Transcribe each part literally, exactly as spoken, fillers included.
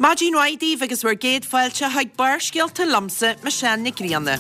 Máidín waidí agus bhar géad fáilte haag barscialta lamsa me sean na gríanna.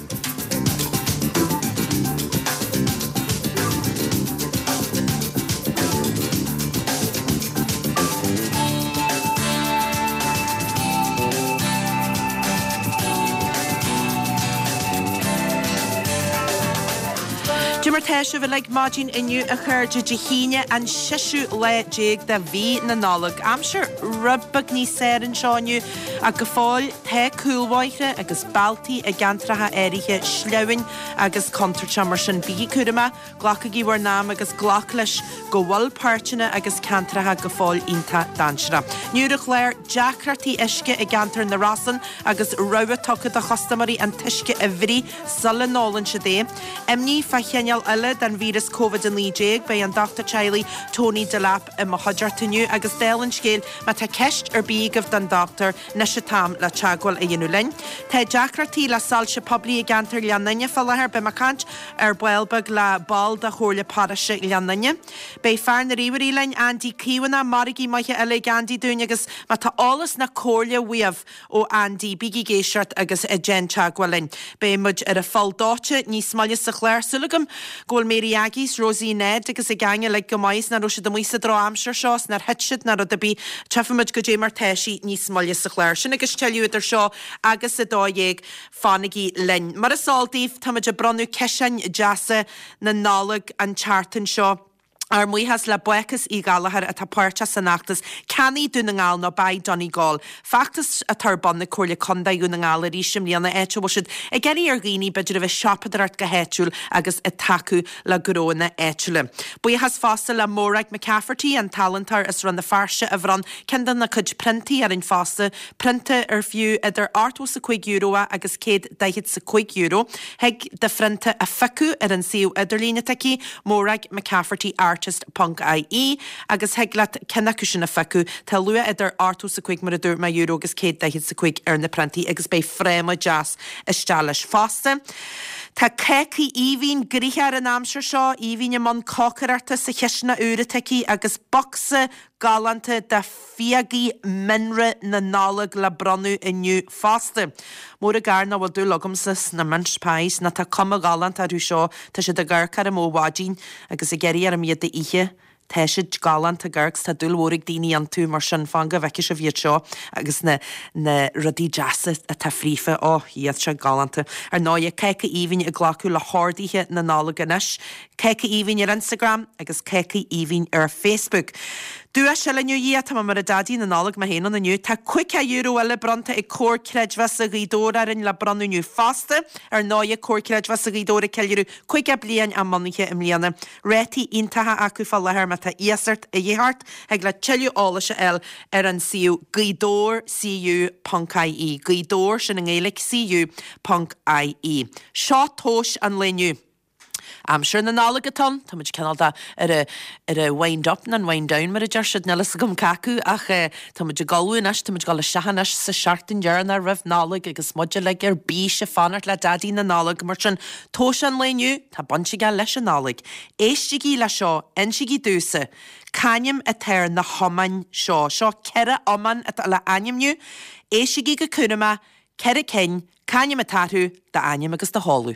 Jimmer Tesha bhfuil ag máidín inniu a chuirde de híine an siisiú le déag de bhí na nálag. Amsir rubbag ní séran seániu a go fáil the cúlmhaithre agus baltaí a gantratha éirithe sleúin agus contrate mar sin bhí cuairma, ghlachagí war nám agus ghlach leis go bhfuil páirteanna agus cantratha go fáil ionta dansra. Níor a chléir deachratí isce i gantar na rasan agus roibh tucha a chostamarí an tuisce a bhrí sala nálan se dé. Imní fa Ella dan vírus COVID in Leigh by an Doctor Chiley Tony Delap in Mahajartinu agus Delin scale ma ta kecht ar big of dan Doctor Nishatam la Chagwal a Yenulin. Ta Jackrati la Salsha Publi Ganter Liananya Fallaher by Macant ar Welbug la Bal da Horle Parasha Liananya. By Farn the Rivery Line Andy Kiwana Marigi Maha Ella Gandhi Dunagus ma ta alles na Corlia Weave o Andy Biggie Gayshirt agus a Jen Chagwalin. By Mudge at a Fall Dotcha Ni Smalya Sinclair Sulligam. Gol Mary Aggies, Rosie Ned, agus a gange like gomais na roisi do muisa dro amsir shows nar hitshit na rud a bí chefamid go J Marteshi ní smalja sa chléir. Sin agus tellú idir seo agus a dóieg fánigi lin. Mar a saldíf tamid a bronu ceisian jasa na nálag an chartan seo. Ar muihas le buchas í galahar a tapáirte san nachtas caní dúna ngáil nó bai Donny Gall. Factas a tarban na cóirle conda dúna ngáil a rísim líana éte bhuisid a geirí ar gíní beidir a bheith siapadart go héitiúil agus a tacu le goróna éitiúile. Buihas fásta le Mórag McCafferty an talentar is ran na farse a bhran cendan na cud printi ar in fásta printe ar fiú idir artó sa chuig euro agus céad daithid sa chuig euro. Heag de frinte a ficu ar an síú idirlína tací Mórag McCafferty art artist.ie agus heglat cennacu sin na fecu tá lua idir artú sa chuig mar a dúr mai euro agus céad daithid sa chuig ar na prenti agus bei fréma jazz istelis fásta. Tá ceci íhín gríthe an amsir seo, íhín man cócararta sa cheisna úrateci agus boxa galanta de fiagi minre na nálag le bronu inniu fásta. Mór a garna bhil dú logamsas na minspáis na tá cuma galant a rú seo tá si de garcar am óhádín agus a geirí ar am iad de ihe. Teisiid galant a gargs tá dúlhórig daoine an tú mar sin fanga bheice se bhíad seo agus na, na rudí jazza a tá frífa ó iad se galanta. Ar náia ceice íhín a ghlacu le hádaíthe na nála ganis, ceice íhín ar Instagram agus ceice íhín ar Facebook. Dúa se le nniu tá mar a dadí na nálag ma héana na nniu tá cuice euro eile bronta i cór creidhas a ghidór ar in le branu nniu fásta ar náia cór creidhas a ghidór a ceilirú cuice blian a manaiche im líana. Rétí intatha acu fá lethir me tá iasart a dhéhart ag le teilú ála se el ar an siú ghidór cu.ie ghidór sin an éilig cu.ie. Seo tóis an leniu. Am sure na nála gaton, tá muid cenal da ar a, ar a wind up na wind down mar a dearsid na lis gom cacu ach tá muid a galú nas, tá muid gal a seahanas sa seartin dear na rif nálag agus muid le ar bí se fanart le dadí na nálag mar sin tóis an leniu tá bonsi gal leis an nálag. Éistigi le seo, insigi dúsa, canim a teir na homan seo, seo cera oman at le animniu, éistigi go cúnama, cera cin, canim a tarú, da anim agus da hálú.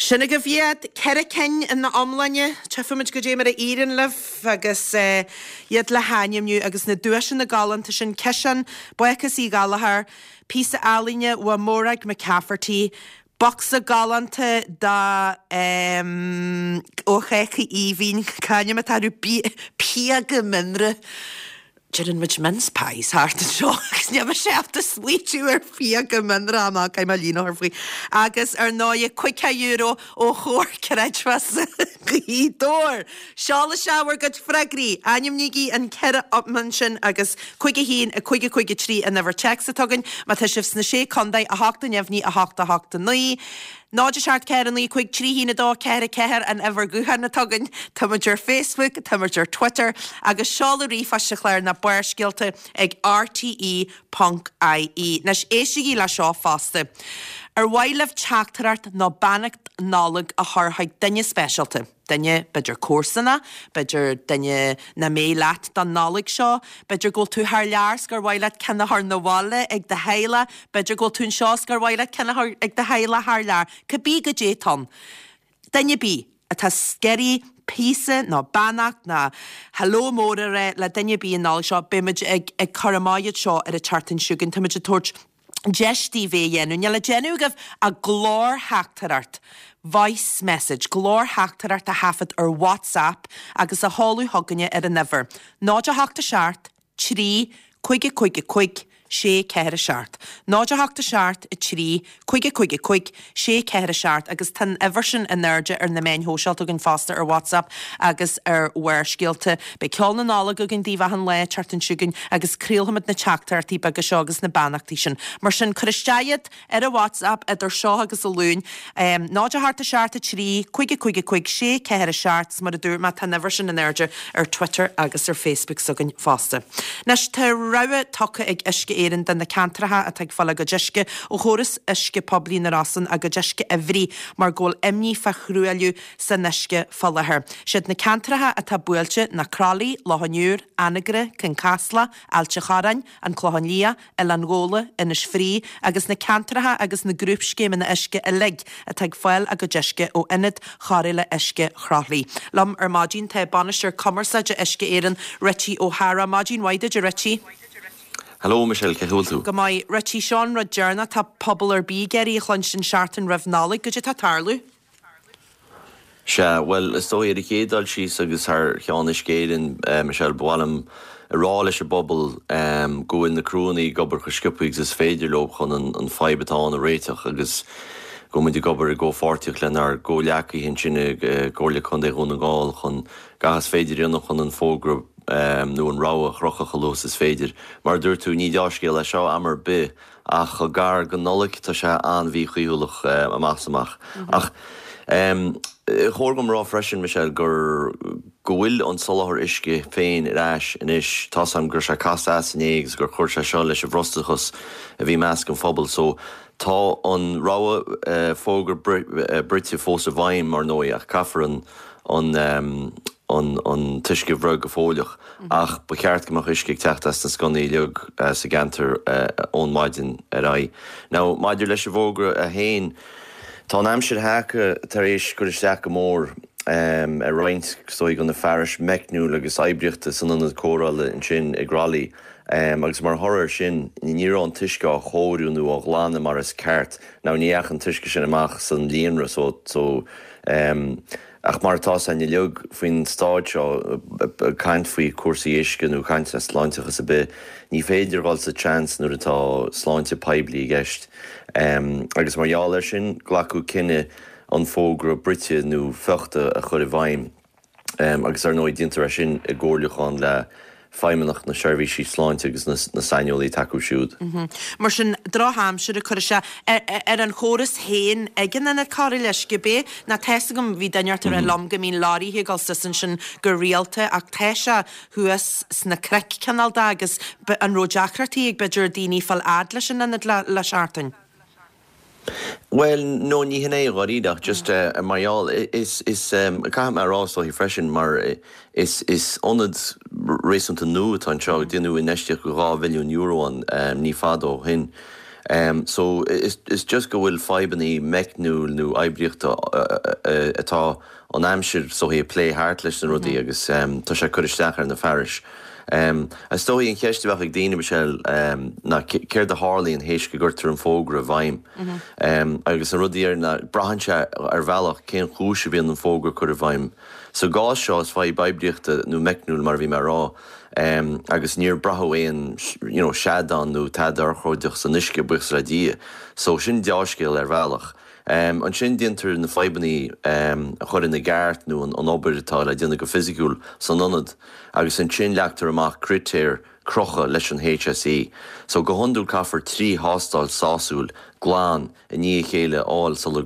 Sinna go bhíad ceir cin in na omlainne tefuid go dé mar a ían leh agus iad le haimniu agus na dúisin na galanta sin cean buchas í galahar písa álíne wa mórraig me Cafferty boxa galanta da um, óchécha íhín caine me tarú piaga minre Jirin much mince pies hart and seo agus never chef the sweet you ar fiaga minra amach cai malína ar faoi agus ar náide cuice euro ó chóir cereidras í dór seála seabhar go freigrí aim níí an ceire opman sin agus chuige hín a chuige chuige trí a never check sa tugann má tá sibh sna sé condaid a hachta neamhní a hachta hachta naí Náidir seart ceannaí chuig trí hína dá ceir ceir an ever guhan na tugann tuidir Facebook, tuidir Twitter agus seála rífa se chléir na buircíalta ag R T E Punk I E. Nes éisií le seo fásta. Ar bhaileh teachtarart nó bannacht nálag a thorthaid duine spéisialta. Duine beidir cuasanna, beidir duine na mé leat don nálag seo, beidir ggóil tú thar lears gur bhaile cena thar na bhála ag de héile, beidir ggóil tún seás gur bhaile cena ag de héile thar lear. Cabí go dé tan. Duine bí a tá sceirí písa ná bannacht na hello mórare le duine bí an nálag seo bimid ag ag charamáiad seo ar a tartan siúgan tuimiid a tuairt Gestí bhé dhéanú, ne le déanú a glór heachtarart, voice message, glór heachtarart a hafad ar WhatsApp agus a háú thuganne ar a never. Náid a heachta seart, trí, chuige chuige chuig, sé ceir a seart. Náid a heachta seart, a trí, chuige chuige chuig, sé ceir a seart, agus tan eversin a nerde ar na main hósealt agin fásta ar WhatsApp agus ar weircíalta, be ceol na nála agin díomhahan le chartan siúgan agus críalhamid na teachtartí agus seo agus na bannachtaí sin. Mar sin christead ar a WhatsApp idir seo agus a lún, um, náid a heachta seart, a trí, chuige chuige chuig, sé ceir a seart, mar a dúr má tan eversin a nerde ar Twitter agus ar Facebook agin fásta. Nes tá raibh tucha ag isce éan den na cantratha a teag falla go deisce ó chóras isce poblí na rasan a go deisce ihrí mar ggóil imní fe chrúiliú san isce fallathir. Siad na cantratha a tá buailte na cralaí, láhanniúr, anagre, Kincasla, Ailte Charain, an Clohan Lia, il an Ggóla, inis frí, agus na cantratha agus na grúpscéim na isce a lig a teag fáil a go deisce ó inad charile isce chralaí. Lam ar mádín tá banisir commerce de isce éan Richie O'Hara. Mádín waide de Richie. Hello, Michelle, ce húil tú? Go mai Richie Sean rud dearna tá pobl ar bí geirí a chlunstin seaartan raibh nálaigh go dtí tá tarlú? Se, well, is dó iad a chédal síos agus thar cheannis céireann uh, Michelle Bwalam a rá leis a bobbal um, go in na crúnaí gobar chu scipuigh is féidir lob chun an, an faibetáin a réiteach agus go muid gobar a go fortiach lenar go leacaí hin sinne uh, góla chun é hún an gáil chun gahas féidir ionach chun an fógra Um, nu an rá a chrocha chalós is féidir. Mar dúir tú ní deascé le seo amar be ach go gar go nolik tá se an bhí chuúlach um, amach amach. Mm-hmm. Ach, um, chóirgam rá freisin, Michelle, gur go bhfuil an solahar isce féin iráis inis tásam gur se casta as an éigs gur chuir se seo leis a bhrostachas a bhí measc an phobal. So tá an rá uh, fógur Brite fós a bhaim mar nói ach caafar an an um, an an tuisce bhrug go fóileach ach ba ceart goach isce techt as na sconaí leog uh, sa gantar ón uh, maidin a ra. Now, maidir leis a bhógra a héin, tá an aimsir hacha tar éis gur isteach go mór um, a roiint stoig an na faris mecnú agus aibriachta san an córála in sin ag ralaí. Um, agus mar thorir sin ní an tuisce a chóirúnú a gláánna mar is ceart. Ná níach an tuisce sin amach san líonra so, so um, ach mar tá san leog faoin stáid seo caiint faoi cuasaí iscinú caiint na sláintechas a bit, ní féidir gáil sa chance nuair atá sláinte peblií i gceist. Um, agus margheall ar sin ghlacu cinenne an fógra Brite nó feachta a chur i bhaim, um, agus ar nóid dintar sin i ggóirleachán le feimeannach na seirbhísí sláinte agus na, na sainiolaí takeú siúd. Mm-hmm. Mar sin drátham siúd a chuir se ar, ar an chóras héin agin na cáí leis go bé na teiste gom bhí daineart ar a lom go mín láí gal sin sin go rialta ach teise thuas sna crec canal da agus an ródeachratí ag beidir daoine fall ad leis sin le, le seaartain. Well, no, ní hinné garídach, just uh, marall is is um ca mar rásá hí freisin mar is is onad rééisanta nu an seo duú in neisteach go rá milliún euro an um, ní fadó hin Um, so it's, it's just go bhfuil feibanní mecnúil nó eibríochta atá an aimsir so hé play hart leis na rudaí agus um, tá sé chuiristeach ar na faris. Um, a stóí an cheistebach ag daine Michelle um, na céir de Harlaíon héis go gurtar an fógra a bhaim. Mm-hmm. Um, agus an rudaí ar na brahanse ar bhealach cén chúise bhíon an fógra chur a bhaim. So gá seo is fáid baibriachta nó mecnúil mar bhí mar rá. Um, agus níor brathóéon you know, seadan nó tadar chóideach san isce buchs radí. So sin deáscéil ar bhealach. Um, an sin dinter na feibanní um, a chur in na gart nó an, an obairtá le dionne go fisiciúil san anad, agus an sin leachtar amach critéir crocha leis an H S E. So go honúil caafar trí hástáil sásúil gláán i ní chéile áil sula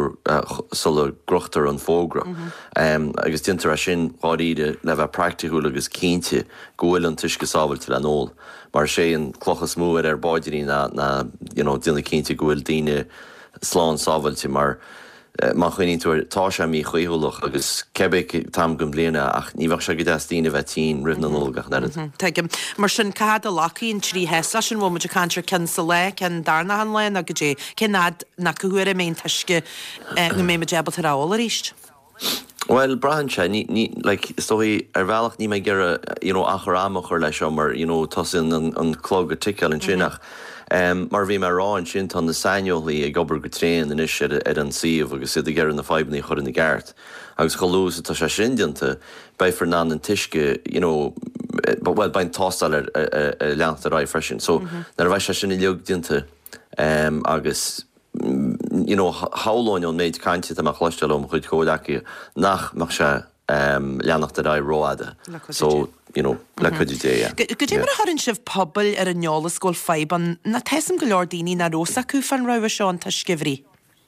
grochtar an fógra. Mm-hmm. Um, agus dinter a sin gáíide le bheith practicúil agus cínte gohfuil an tuisce sábhailte le nóil. Mar sé an clochas mú ar báidirí na, na you know, dionne cínte gohfuil daine sláán sábhailte mar uh, má chuoín tú tá sé mí chuúlach agus cebéh tam go bliana ach ní bhah se go deastíine bheith tí rih na nógach nerad. Teigim mar sin cad a lacaín trí hesa sin bhfuil muidir cantir cin sa le cin darna an lein a go dé cinad na cohuair mé tuisce go mé débal tar áil a ríist. Well, brahan se, ní, ní, like, stohi ar bhealach ní me gera, you know, achar amach ar leis mar, you know, tosin an, an clog a tical an sinach. Um, mar bhí mar rá an sin tan na sainiolaí ag obair go tréin in is ar an siomh agus iad ggéir na feibanní chur in na gart. Agus choús atá sé sin dianta bei fernan an tuisce, you know, but well, bain tástal ar leantar rá freisin. So, mm-hmm. nar bhaid sé sin i leog dianta um, agus you know, háláin an méid cainte amach chluisteil am chuid códaci nach mar se um, leannachta rá róada. So, you know, le chuid dé. Go dé mar a harann sibh pobl ar an neola scóil feiban na teisam go leor daoine na rósa cú fan rah seo an taiscibhrí.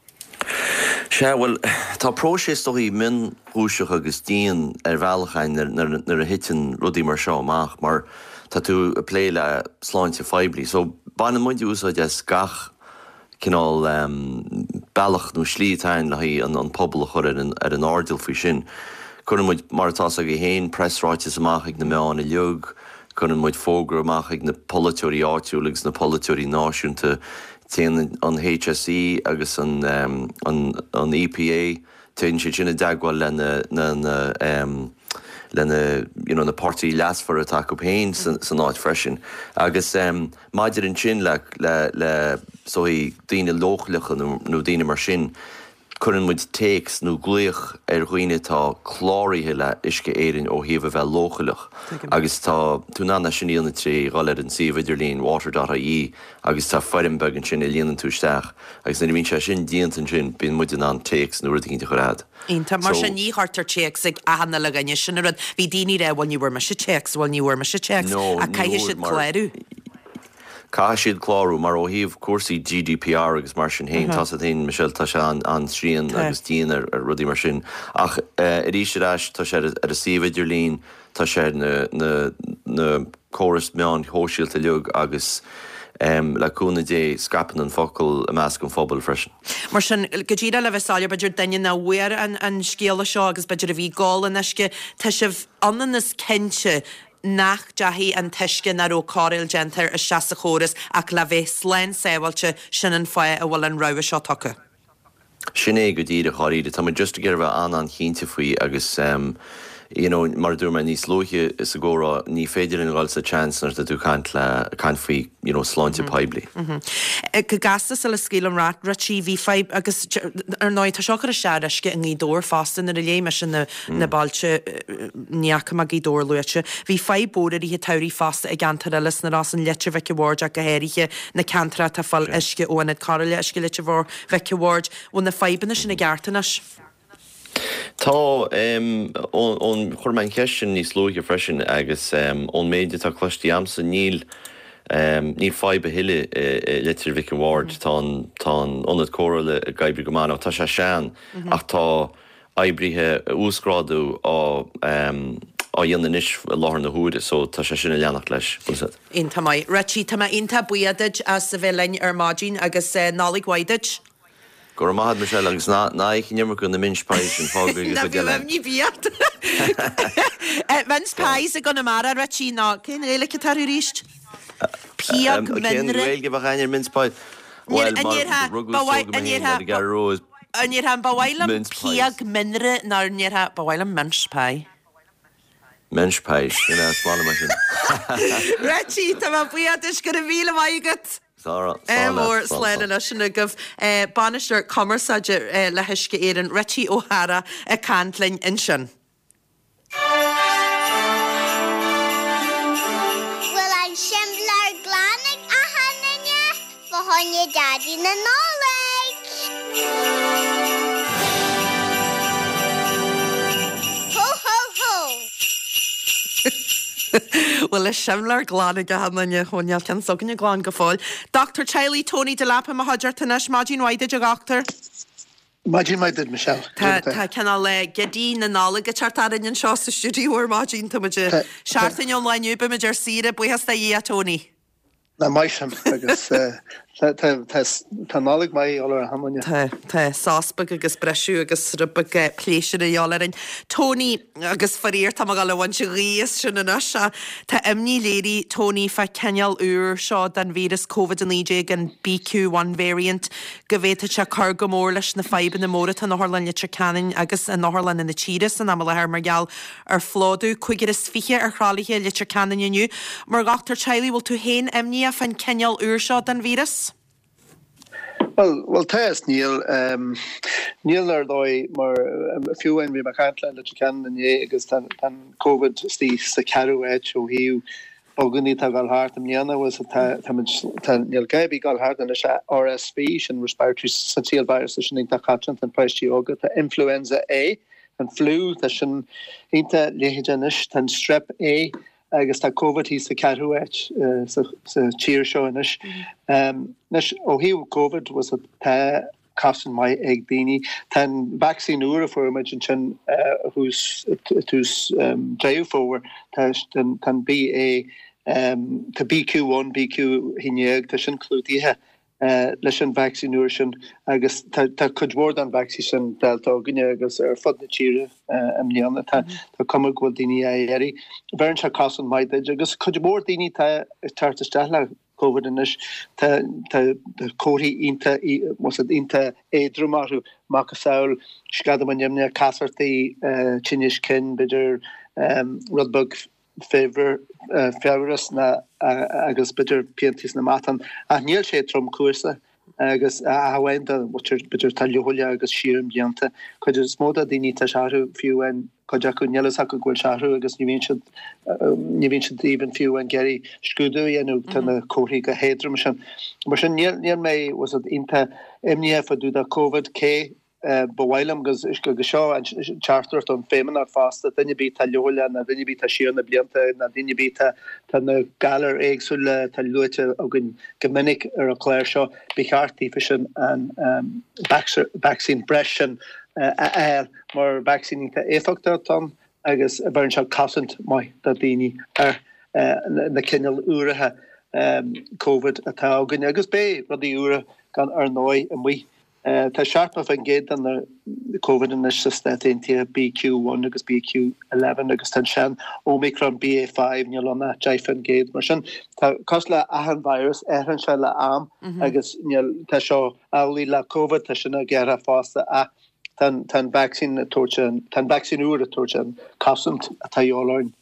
Se well, tá próséis doí min húiseach agus díon ar bhealchain nar a hitin rudí mar seo amach, mar tá tú a plé le sláinte feibli. So, banna muid úsáid as gach cinál um, bailach nó slítáin le hí an, an pobl chur ar an, ar an ardil fao sin. Cunan muid martá a go héin pressráitis amach ag na meán i leog, cunan muid fógra amach ag na politúirí áitiúlagus na politúirí náisiúnta téan an H S E agus an, um, an, an E P A téan sé sinna dagháil le na, na, na um, le na, you know, na partí leasfar atá go héin san, san áit freisin. Agus um, maidir an sin le, le, le so í daoine lóchlicha nó, nó daoine mar sin, chuann muid takes nó gluoch ar ghuioine tá chláirithe le isce éireann ó thaobh bheith lóchalach. Agus tá tú ná na sin íonna trí gáil ar an siomh idirlín water dot I E agus tá Feirenberg an sin i líonann túisteach. Agus na bhíonn sé sin díontan sin bíonn muid an takes nó rudaí go rád. Ínta mar sin ní hartar checks ag ahanana le gaine sin rud bhí daoine ré bhil ní bhfuir me se checks bhil ní bhfuir me se checks a caiithe siad chléirú. Cá siad chlárú mar ó híomh cuasaí G D P R agus mar sin héin tá a dhéon Michelle tá se an, an srían agus tíon ar, ar rudí mar sin. Ach uh, i ríise ráis tá sé ar a siomh idirlín tá sé na, na, na córas meán hóisiilta leog agus um, le cúna dé scapan an focail a measc an phobal freisin. Mar sin go ddíra le bheith sáile beidir daine na bhuair an, an scéala seo agus beidir a bhí gáil an isce tá sibh anna nas cinse nach jahi an teisce na ró cáil gentar a seasa chóras ach le bheith slein séhailte sin an foie a bhfuil an rah seo tucha. Sin é go dtíad a choíide, tá just a ggéir bheith an an cínte faoi agus um, you know, mar dúr me níos lóthe is a ggóra ní féidir in gáil sa chancellor a tú cant le cant faoi, you know, sláinte peibli. Go gastas le scíal an rát ratí bhí feib agus ar náid tá seo a searisce an gídóir fástan ar a lé me sin na, na bailte neacha a gídóir luite. Bhí feib bóir í teirí fásta a gantar elas na rás an leite bheice bhórd a go héirithe na cantra tá fáil isce óanad carla isce leite bhór bheice bhórd ó na feibanna sin na gartanas. Tá um, ón chuirmain ceisisin níos lóige freisin agus um, ón méide tá cloistí amsa níl um, níl feibe hiile uh, litir Vicky Ward tá tá onad córa a gaibri go mána tá sé sean ach tá aibrithe úsgrádú á um, á dhéanana níos láthar na húide, so tá sé sinna leannach leis. Ínta mai. Ratí tá ínta buiadiid a sa bheitlein ar mádín agus uh, nálig waidid. Gur mahad Michelle agus ná ná ich nimmer gon na minspáis an fágri go de. Na bhí bhíad. Minspáis a gona mara ratí ná cén réile tarú ríist. Piag minre. Cén réilge bach ainar minspáis. Well, Níor- níor ha- ruggus bawai- tóga níor mé ha- na gar rose. Níor han bawailam Mince pies. piag minre nar níor ha bawailam mince pie. Mensch pais, yna, smal yma sy'n. Retí, tá má buad is go a bhíle maigat. Sara, Mór sléine lei sin agah banisteir commerceide le hiisce éan Retí O'Hara a Cantlainn in sin. Well, I'm Shimbler Glanig a Hananya for Honya Daddy na Knowledge. Ho, ho, ho. Well, is simlar glána go hanna chuneal can sogan glán go fáil. Doctor Charlie Tony de Lapa a Hodger tanis Magin Waide a Doctor. Magin mai did Michelle. Tá canal le gedí na nála go chartarin an seo sa stúdíúir Magin tá seaartain online be me jar sire bu has í a Tony. Na mai sem agus tá nálig mai all hamanya. Tá Tá sáspa agus breisiú agus rubba pléisiir a jálarin. Tony agus faríir tá gal lehain se ríos sin na se Tá imní léirí Tony fe ceal úr seo den vírus COVID níé an B Q one variant go bhéta se chu go mór leis na feiban na móra tan nachlan le canin agus an nachlan in na tíras an am le mar geall ar flódú chuidir is fiche ar chrálathe le canin inniu. Mar gatar Charlie bhil tú héin imní a fan ceal úr seo den vírus? Well, well, test Neil. Um, Neil er dói mar a few en vi makantla le can en je agus tan tan COVID sti sa caru et o hiu ogni ta gal hart am niana was ta tan Neil Gaby gal hart en R S V and respiratory syncytial virus sin ta kachant an price yoga ta influenza A and flu ta sin inta lehijanis tan strep A agus tá COVID hí sa carhuet sa cheer show inis. Um, nis ó hiú COVID was a tá casan mai ag daoine tan vaccine úra fuirmeid an sin who's who's dréú fór tan B A tá B Q one B Q hinneag tá sin clútíthe leis an vaccine úr sin agus tá chudhór an vaccine sin delta gnne agus ar fod na tíre am líanana tá cum ghfuil daoine a éirí. Bheann se casan maid agus chudhór daoine tá tartaiste le COVID inis tá cóirí ínta was ínta éadrúmarú mac saoil scada man nemne casartaí tinnis cin beidir rudbug fever uh, feverus na uh, agus bitter piantis na matan a níl sé trom cuasa agus a hawenda which bitter talholia agus shirim dianta could is moda dini ta sharu few and kojaku nielas ha gol sharu agus ni vinchid ni vinchid even few and geri skudu yenu tan kori ga hedrum shan mar shan niel niel me was it inta mnf do da COVID k bhhailm gus is go seo an charter an féman ar fásta dunne bí tá leola na dunne bí tá siarna blianta na dunne bí tá na galar éagsúile tá luite agin gomininic ar a chléir seo bichartí fisin an vaccine bresin a eil mar vaccine tá éfachta tom agus bhain se casant mai da daoine ar na cineal úrathe COVID atá agin agus bé rudí úra gan ar nói an mui. Tá sharpa fan géad an na COVID in is statintia B Q one agus B Q eleven agus tan sean Omicron B A five nílonna jaifan géad mar sin tá cosla ahan virus ehan se le am agus tá seo álaí le COVID tá sinna gera fásta a tan tan vaccine torchan tan vaccine úr a torchan casant atá jólain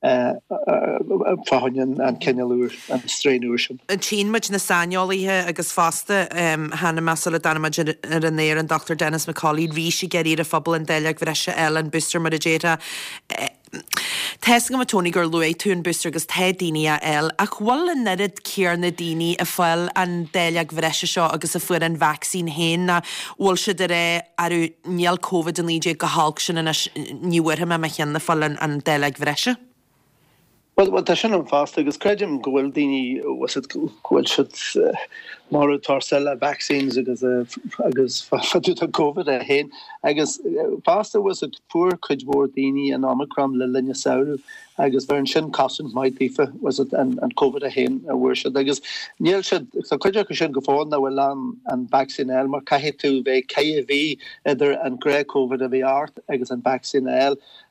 fahanyan an kennealúr an strainúr. An tín muid na saineolaíthe agus fásta hena measala dana ar an néir an Doctor Dennis McCauley rí sé geír a fphobal an déileag bhreise eile an buster mar a déta. Tees go ma Tony gur lué tún buster agus te daine a eil a chhuiil an nerid céar na daine a fáil an déileag bhreise seo agus a fuair an vaccín héin na bhil se de ré arú níl COVID an líide go hálg sin in níhuiirthe me me cheanna fáil an déileag bhreise? Well, well, tá sin an fásta agus creidim go bhfuil daoine was it bhfuil siad mar tarsella vaccines agus agus fatúta COVID a héin agus fásta was it fuair chuidhór daoine an Omicron le linne saoú agus bhar an sin casint maid tífa was it an COVID a héin a bhuair siad agus níl siad tá chuideach go sin go fáin na bhfuil an an vaccine eil mar caiithé tú bheith C A V idir an gré COVID a bhí art agus an vaccine eil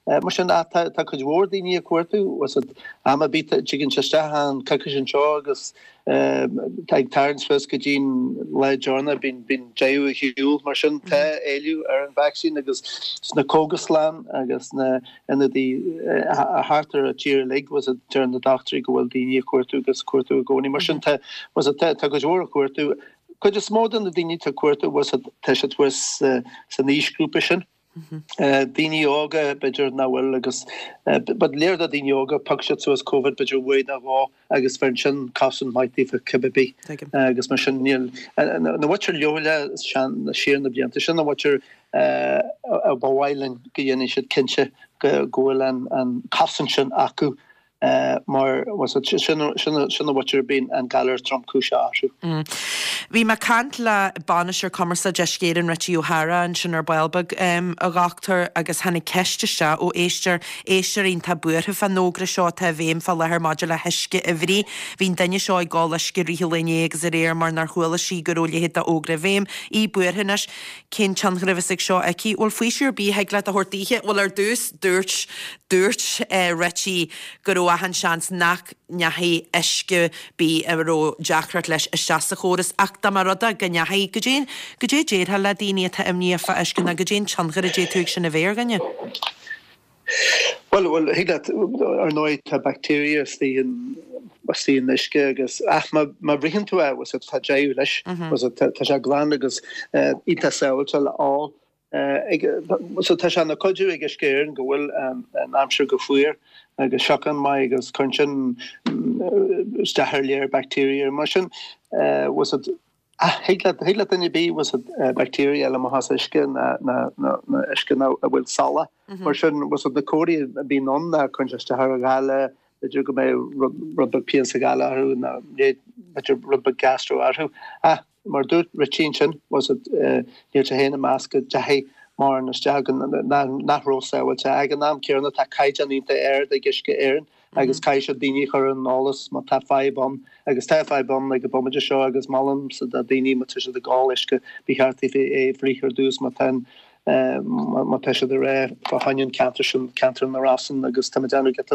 mar sin tá chud mhór daoine a cuairtú was am bit chicken chastahan cacushin agus ag tarns fes go dín le jorna bin bin jaú hiúil mar sin te éiliú ar an vaccine agus na cógaslan agus na ina dí a hartar a tíir lig was a turn the doctor go bhfuil daoine a cuairtú agus cuairtú gcónaí mar sin te was a te go mhór a cuairtú could just more than the daoine tá cuairtú was a te was san níos grúpa sin. Daoine óga beidir na bhfuil agus bud léir a daoine óga pagseat suas COVID beidir bhuaid a bhá agus fearn sin casan maithí fa cibibí agus mar sin níl na bhaitear leoile sean na siar na blianta sin na bhaitear a bhhailin go dhéana siad cinse go ghfuil an casan sin acu mar was sinna bhaitear bín an galar Trump cúise áisiú. Bhí me cant le banisir commersa deiscéan Richie O'Hara an sin ar bailbag a gachtar agus hanig ceiste se ó éistear éistear on tá buirtha fan nógra seo tá bhéim fall lethir maidir le heisce a bhrí hín daine seo ag gáil leisce rihilléine agus a réir mar nar chuala sí go róla hit a ógra bhéim í buirthanas cén teanghrivisig seo aici bhfuil faoisiir bí heag le a hortíe bhfuil ar dús dúirt dúirt Richie go ró a han seans nach neahí eisce bí a ró deachrat leis a seasa chóras ach da mar roda gannne haí go dé go dé déir le daine tá imníofa eiscin a go dé teangar a dé tuig sin a bhéir ganne. Well well hé ar nóid tá bacteria stíon stíon isce agus ach má bhrihann tú a was tá déú leis was tá se gláán agus ita saoil á so tá se na coidú ag scéirn go bhfuil an amsir go fuair agus seachan mai agus chuin stethir léir bacteria mar sin was it héile daine bí was bacteria le has isce na isce a bhfuil sala mar sin was na cóí bí non na chun stethir a gáile idir go mé rubbe pean sa gáile arú na rubbe gastro arú mar dút Richie sin was it níor te héna másca dehé mar na stegan nachrósa te agan nám cearna tá caiidean ínta air de gisce éan agus caiise daoine chur an nálas má tá fáibom agus tá fáibom le go bomidir seo agus malam sa a daoine má tuise de gáisce bíhartí é bhríchar dús má ten má teise de ré hainn cantar sin cantar na rasan agus tá deanú get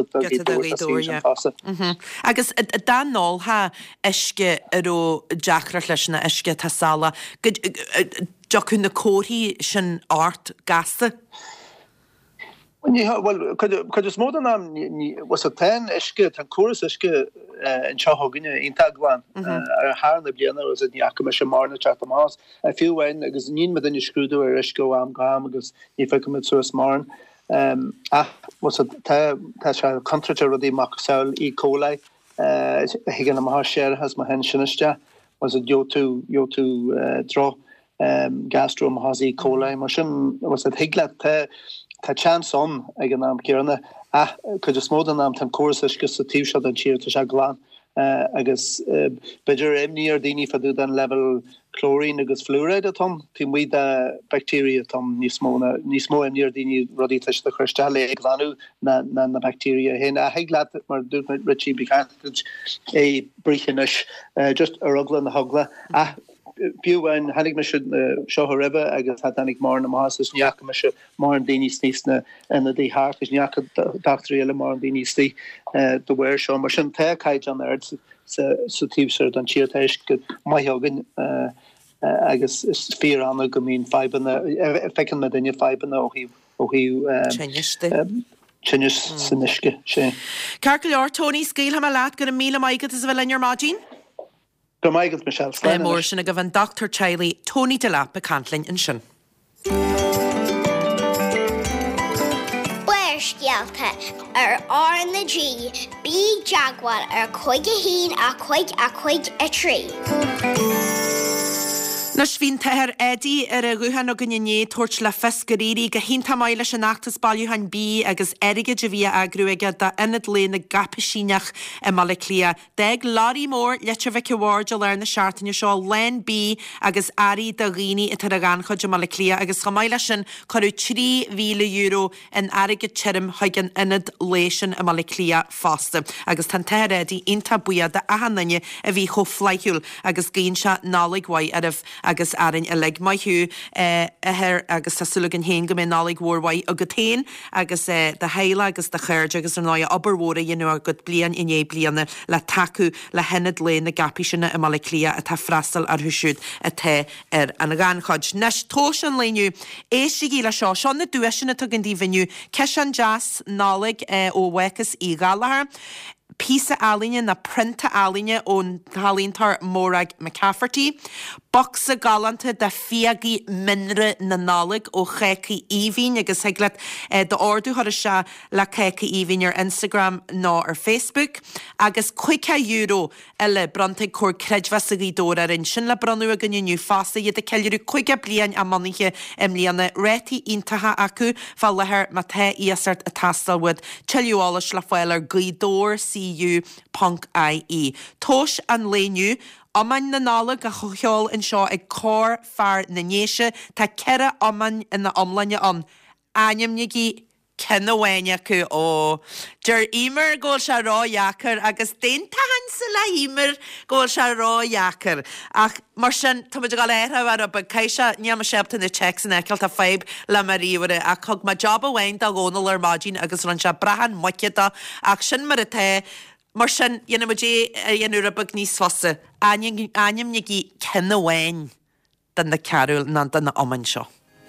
agus dá náltha isce aró deachra leisna isce tá sala do chun na cóthaí sin át gasta? Well, could is more than was a ten isce tan choras isce in seothganine intagháin ar hána bliana was a níachcha se marna chat más a fiúhain agus níon me daine scrúdú ar isce am gam agus ní fe mit suas marn ach was tá se contrate rodí macsail í cóla higan am séir has ma hen siniste was a jotu jotu dro gastro hasí cóla mar sin was a higle te Tá chance on ag an am cearna a chud is mód an am tan cuasaisce sa tíh se an tíir tá se glán agus beidir imní ar daoine fa dú an level chlórín agus fluoride tom tí mu a bacteria tom níos mó níos mó imní ar daoine rodí teis de chuirsteile ag glanú na na bacteria hen a heagla mar dú Richie began é brichanis just a rugla na hogla a Búin hanig me seo ribe agus hat annig mar na más is neach me se mar an déine snísna ina dí hart is neach doctorile mar an déine tí do bhir seo mar sin te caiid an air sa tíbsir an tíirtéis go maithegin agus is fí anna go mín febanna fecin me daine febanna ó hí ó hí Tinnis san isce sé. Car go leor Tony scéil ha leat gur míle maigad is bhfuil in your margin? Maigad Michelle Slane mór sin a go bhain Doctor Chiley Tony de Lap a Cantling in sin. Buir scialta ar áir na drí bí jaguar ar chuige hín a chuig a chuig a trí. Nas vín teher Eddie ar a ruhan o gynnyné torch le fescaríri go hinta mai leis an nachtas balú hain bí agus erige de bhí agrúige da inad le na gapasíneach e malaclia. Deg lárí mór letre bheith cewardja leir na seaartine seo len bí agus ari da rini it a gan chod malaclia agus go mai leis an choú trí víle euro in arige tchim hagan inad leisin e malaclia faste. Agus tan teher Eddie inta buia da ahananne a bhí cho fleiúil agus gén se nálig wai arif agus arin a leg mai hiú a her agus tasúlagan hen go mé nálig warhaid a go tain agus de heile agus de chuirde agus an náid aberhóra dhéanú a go blian in é blianana le taú le hennad léin na gapi sinna i mala clia a tá freistal ar thuisiúd a the ar an gan chuid. Nes tóis an léniu éisi í le seo seán na dúisina tugin díhaniu ceis an jazz nálig ó wecas í galahar. Písa alíne na printa alíne ón talíntar Mórag McCafferty. Boxa galanta de fiagi minre na nálig ó checa íhín agus heaglat de ordú har se le checa íhín ar Instagram ná ar Facebook. Agus cuice euro eile branta cór creidhas a gídóra ar sin le branú a gannniu fásta iad a ceirú chuige blian a maniche im líana réti intathe acu fá lethir ma the íasart a tastalwood teúálas le fáil ar gídór cu punk I E. Tóis an léniu Aman na nála a chocheol in seo ag cór fear na néise tá ceire aman in na omlaine an. Aim nigi cenahhaine acu ó. Dúir imer ggóil se ráheachar agus dénta hansa le imer ggóil se ráheachar. Ach mar sin tuid gal éire ar a caiise neam sebta na checks in eceil tá féib le maríomhre a chug ma job a bhain a ggónal ar mágin agus ran se brahan muiciada ach sin mar a té mar sin dhéana dé dhéanú a bag níos fosa. Aim nigi cenahhain den na ceúil ná den na aman seo.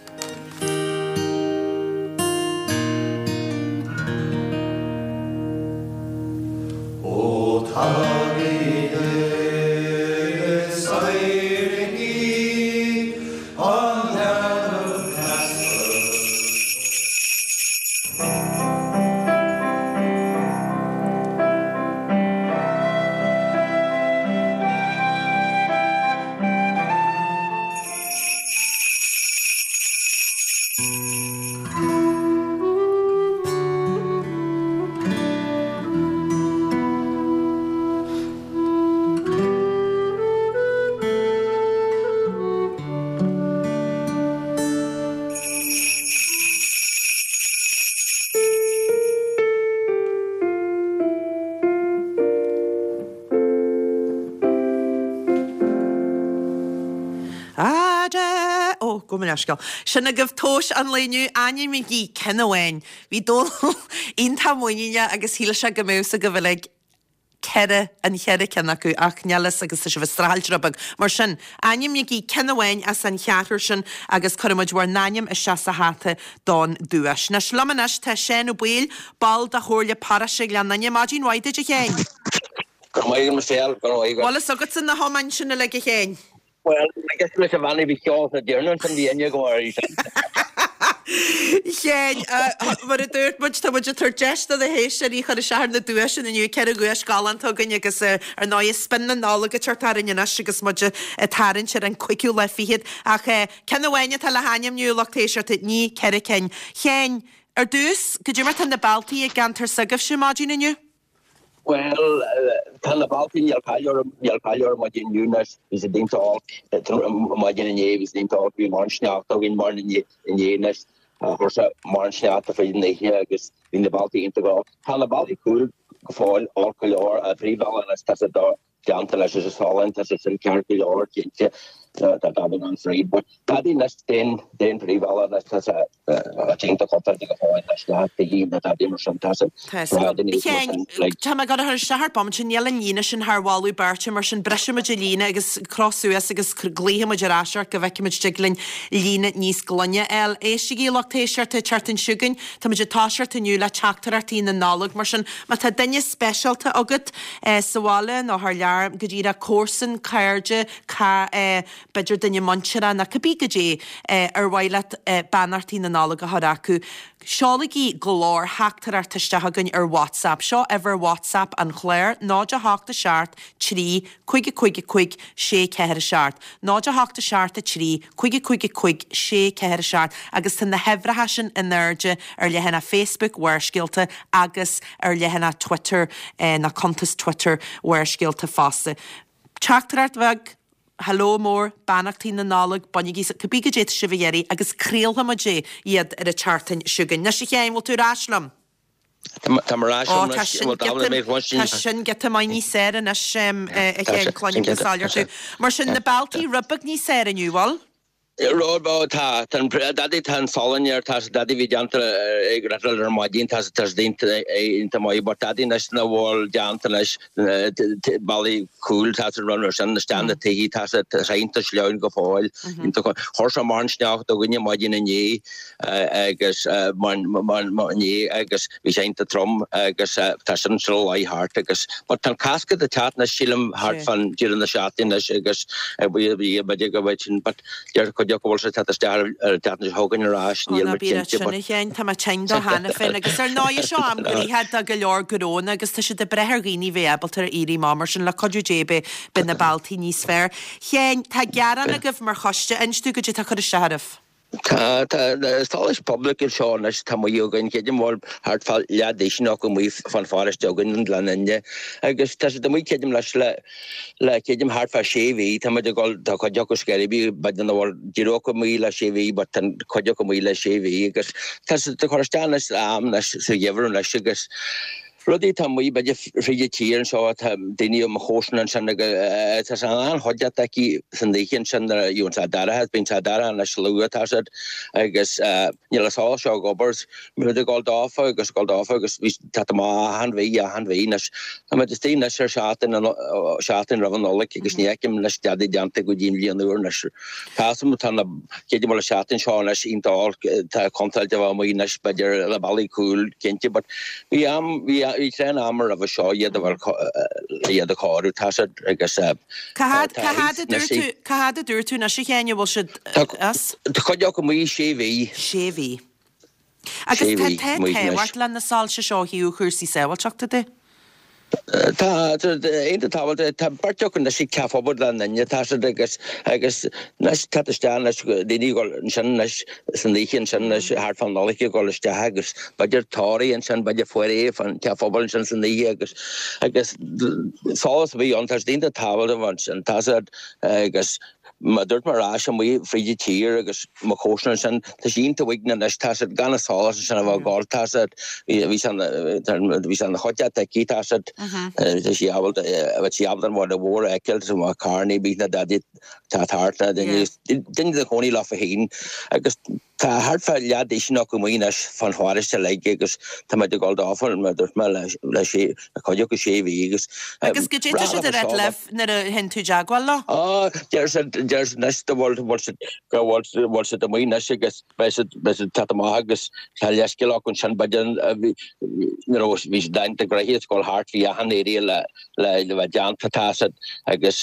Sinna gomh tóis an léniu aine mi gí cenahhain. Bhí dul onanta muoine agus híle se go mésa go bhfuil ceire an cheire cenaú ach nealas agus se bh stráilrabag. Mar sin aim mi gí cenahhain as an cheatar sin agus chuimiid war náim a se a háta dá dúas. Na slamanas tá sin ó bhil bal a thóirle parase le nanne mágin waide a chéin. Wala agad san na haman sinna le a chéin. Well, I guess there's a vanny because the journal from the end you go. Chéin mar a dúirt muid tá muid a tar deista a hééis sé í chu seaar na dúis in nniu ceir gois galantógan agus ar ná spin na nála go tartarin agus muid a tarann se an cuiiciú le fihiad ach cenahhaine tal le haim nniuachtééisir ní ceir cin. Chéin ar dús go dú mar tan na baltaí ag gantar sagah sem mágin inniu? Well, tan na baltaí neal caior neal caior ma gin Eunice is a ding talk ma gin in is ding talk vi marsneach a win mar in in Eunice horsa marsneach a fe na here agus in the baltaí into go. Tan na baltaí cool go fáil all color a free balance tas a da jantal as is solent as it's in careful or kinte that that on free but that in that then then pretty well that's as a I think the content the point that's that the that that immer some tas like time I got her shahar bomb sin yella nína sin har walu barch mar sin bresha magelina agus crossú agus glíhe majarashar go vekki majiglin lína níos glonne el éisigi loctéisiart te chartin sugan tá majitáisiart te nula chaptarartí na nálag mar sin ma tá danne specialta agad sawala nó har lear godíra córsan cairde ca beidir dunne manchera na cabígadé ar bhailet banartí na nála go haracu. Seolagí glór haachtar artistehagan ar WhatsApp seo ever WhatsApp an chléir náide háachta seart trí chuige chuige chuig sé ceir seart. Náide háachta seart a trí chuige chuige chuig sé ceir seart agus tan na hefrathe sin in nerde ar lehanana Facebook wearscéalta agus ar lehanana Twitter na contas Twitter wearscéalta fásta. Teachtarart bheag Hello mór, banachtaí na nálag, banigí cabígadé sibhéirí agus créalha ma dé iad ar a chartain siúgan. Na sé chéim bhil tú ráslam? Tá sin get mai ní sé an sem ché chláin goáir tú. Mar sin na baltaí rubbag ní sé aniuáil? Robo tá tan dadi tan solanir tá dadi vidiantra ag ratal ar maidín tá tá dinte inta mai botadi nas na wall jantanas bali cool tá runner san na stand te tá reinta sleun go fáil inta horsa marnsneach do gunne maidín ní agus man man ní agus vi seinta trom agus tá san lai hart agus but tan casca de chat na silum hart van during the shot in agus we we badi go waiting but der Jacobs hat star dat hogan ras ní chéin tá tein do hanna fin agus ar ná seo am goí head a go leor goróna agus tá si de brethir gíní bhébal tar írí mámar sin le codú débe bin na baltaí níos sfr. Chéin tá gearan a goh mar choiste instú go tá chud searh. Tá stáis public in seánas tá jogan chéidir mór hartfall leadéisina go mí fan fáras jogan an leninne agus tá do mí chéidim leis le le chéidim hartfa séví tá de gáil tá chuide go scaribí bad an bhil díró go mí le séví, but tan chuide go mí le séví agus tá de chosteannas am na sa dhéhar leis agus Rudi tam mwy bydde rhywyd tir yn sio dyn am chosn yn sy'n tas an hodja taki sy'n deichyn sy'n yw'n sadara has been sadara yn aslwyd tasad agos nila sol sio gobers mynd y gold off agos gold off agos vi tata ma han fi a han fi nes a mae dysdi nes yr siatyn siatyn rafon oleg agos ni ecym nes diadu diante gwydyn lian yw'r nes pasam tan gedi mola siatyn sio nes un dol ta kontal jawa mwy nes bydder la bali cool kenti but vi am vi I tren amar of a show yet the yet the car tasad agus Cahad cahad durtu cahad durtu na shikenya will should us the kodjok mui shevi shevi agus te te wat lan na sal show hiu kursi se wat chokta de Tá ein de tábal tá barteach na sí cefabod le nanne tá agus agus nas tatstean déní go sin san líchan sin hart fan nálacha goiste agus baidir táí an sin baidir foiré fan cefabal sin san ní agus agus sálas bhí an tá dínta tábal a bhaint an tá agus ma dúirt mar rá sem mí fríide tír agus má cóisna sin tá sínta bhaigna nes tá gan na sálas sin bh gáil tá hí san hí san na chote taí tá sí abal sí abal war a bhór eiceil sem má carní bí na dadí tá tarta duine de choní lá a hén agus tá hartfa leadéisina go muoines fan háiriste le agus tá de gáil áfar me dúirt me le sé a chuide go sé bhí agus agus go dé si a leh na a hen tú jaagháil lá? Á there's next world what's it go what's what's it the main agus bes bes tatama agus leskill kun san bajan you know we daint the great called heart via han area la la le jan patasat agus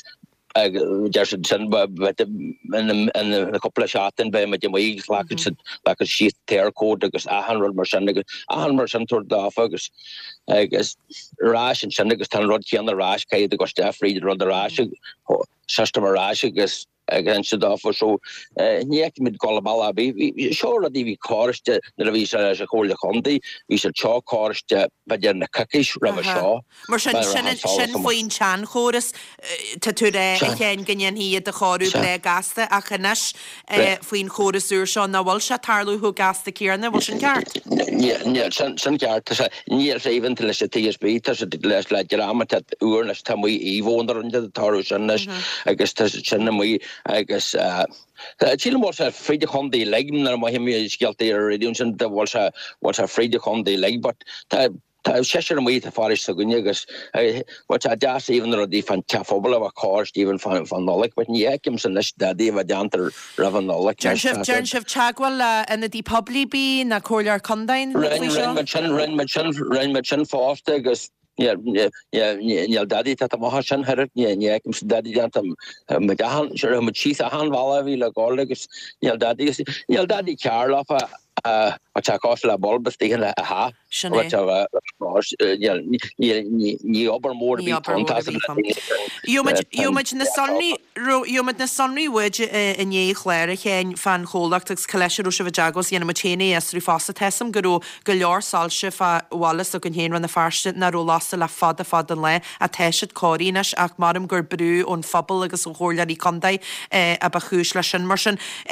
just san but and and a couple of shot and by my way like it's like a sheet tear code agus one hundred percent agus one hundred percent toward the agus agus rash and san agus tan rod kian the rash kai the go staff read rod the rash system rash agus against the offer so nie mit golbal abi sure that we course na vi sa call the condi we should chalk course but then the cookish rubber shaw mar sin sin sin foin chan chorus ta tu de ken gnen hi de choru bre gaste a khanas foin chorus ur sha na wal sha tarlu hu gaste kirna wal sin kart ja ja sin sin kart ta nie even til se T S B ta se les la drama ta ur nas ta moi I wonder in de taru sin agus ta sin moi agus Chile was a Friday Honda leg na ma him skelte reduction that was a was a Friday Honda leg but ta ta session way to farish sagunya agus what a das even the di fan tafobal of a car even fan van nolik but nie kim san list da di va janter ravan nolik Jernship chagwal and the publi be na choir condain ren machan ren machan ren machan fast agus Ja ja ja ja daddy tata mahashan harat ja ja kim daddy jantam magahan sure mit chisa han wala vi la gollegus ja daddy ja daddy Carla fa uh what I call la ball but tegen la ha what uh ja ni ni ober more be fantastic you much you much na sunny you much na sunny would in ye chlare chen fan holachtags collection of jagos yen machine as ru fast tesam go go leor salse fa wallace so can hen run the first na ro lost la fada fada le a teshet corinas ach marum gur brew on fabel agus hollarí condai a ba chús leis sin mar sin um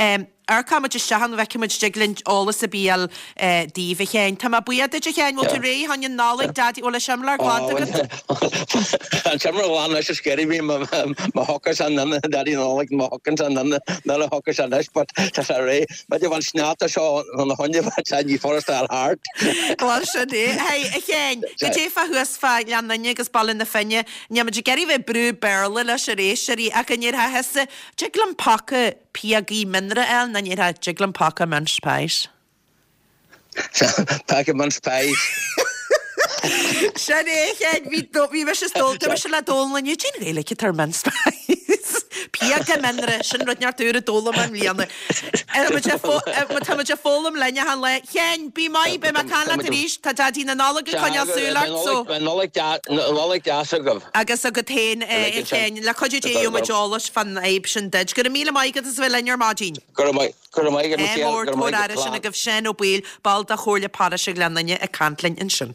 ar camid sehan bheith cymid jiglin ólas a bíal díh chéin. Tá buiad a chéin mú ré han nálaigh dadí óla semlar glanta An semar bháin leis scéirí bhí má hochas an dadí nálaigh má hocans an na hochas an leis, but tá a ré, but bhain sneata seo an na honne bheit ní forrastal hart. Bháil se dé. Hei, a chéin, go dé fa huas fa leannaine agus ballin na finne, neamid geirí bheith brú berla leis a rééis seí a gan níor ha hesa jiglan paca piagaí minra el na níor ha jiglan paca man spáis. Paca man spáis. Se é chéin, bhí me se stolta me se le dóla niu tín réile ci tar man spáis. Piaga minra, sin rud neart úr a dóla man líanna. Tá fólam lenne han le chéin, bí mai be me canla ríis tá dadí na nála go coine súlacht so. Nálaigh deas a goh. Agus a go tain chéin, le chuidir déú ma jólas fan éib sin deid. Gur míle maigad is bhfuil lear mádín. Gur maigad na chéal. Mór tórára sin a goh sin ó bíl bal a chóirle para se glennaine a cantlainn in sin.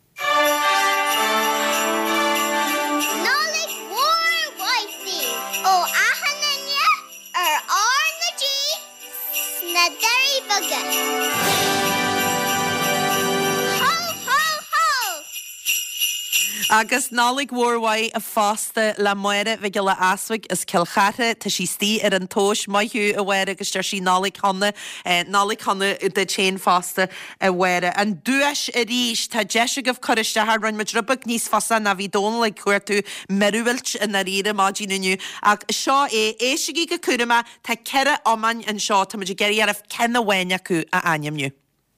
Agus nálaigh mhórhaid a fásta le muire bheit go le asfaig is cilchate tá sí stí ar an tóis maithú a bhhaire agus tar sí nálaigh chana nálaigh chana de chéin fásta a bhhaire. An dúis a ríis tá deise goh chuiriste th run mit rubbach níos fasa na bhí dóna le cuairtú merúilt in na riire mádíniu ach seo é éisiigí go cuairma tá ceire amman an seo tá muidir geirí armh cena bhaine acu a ainimniu.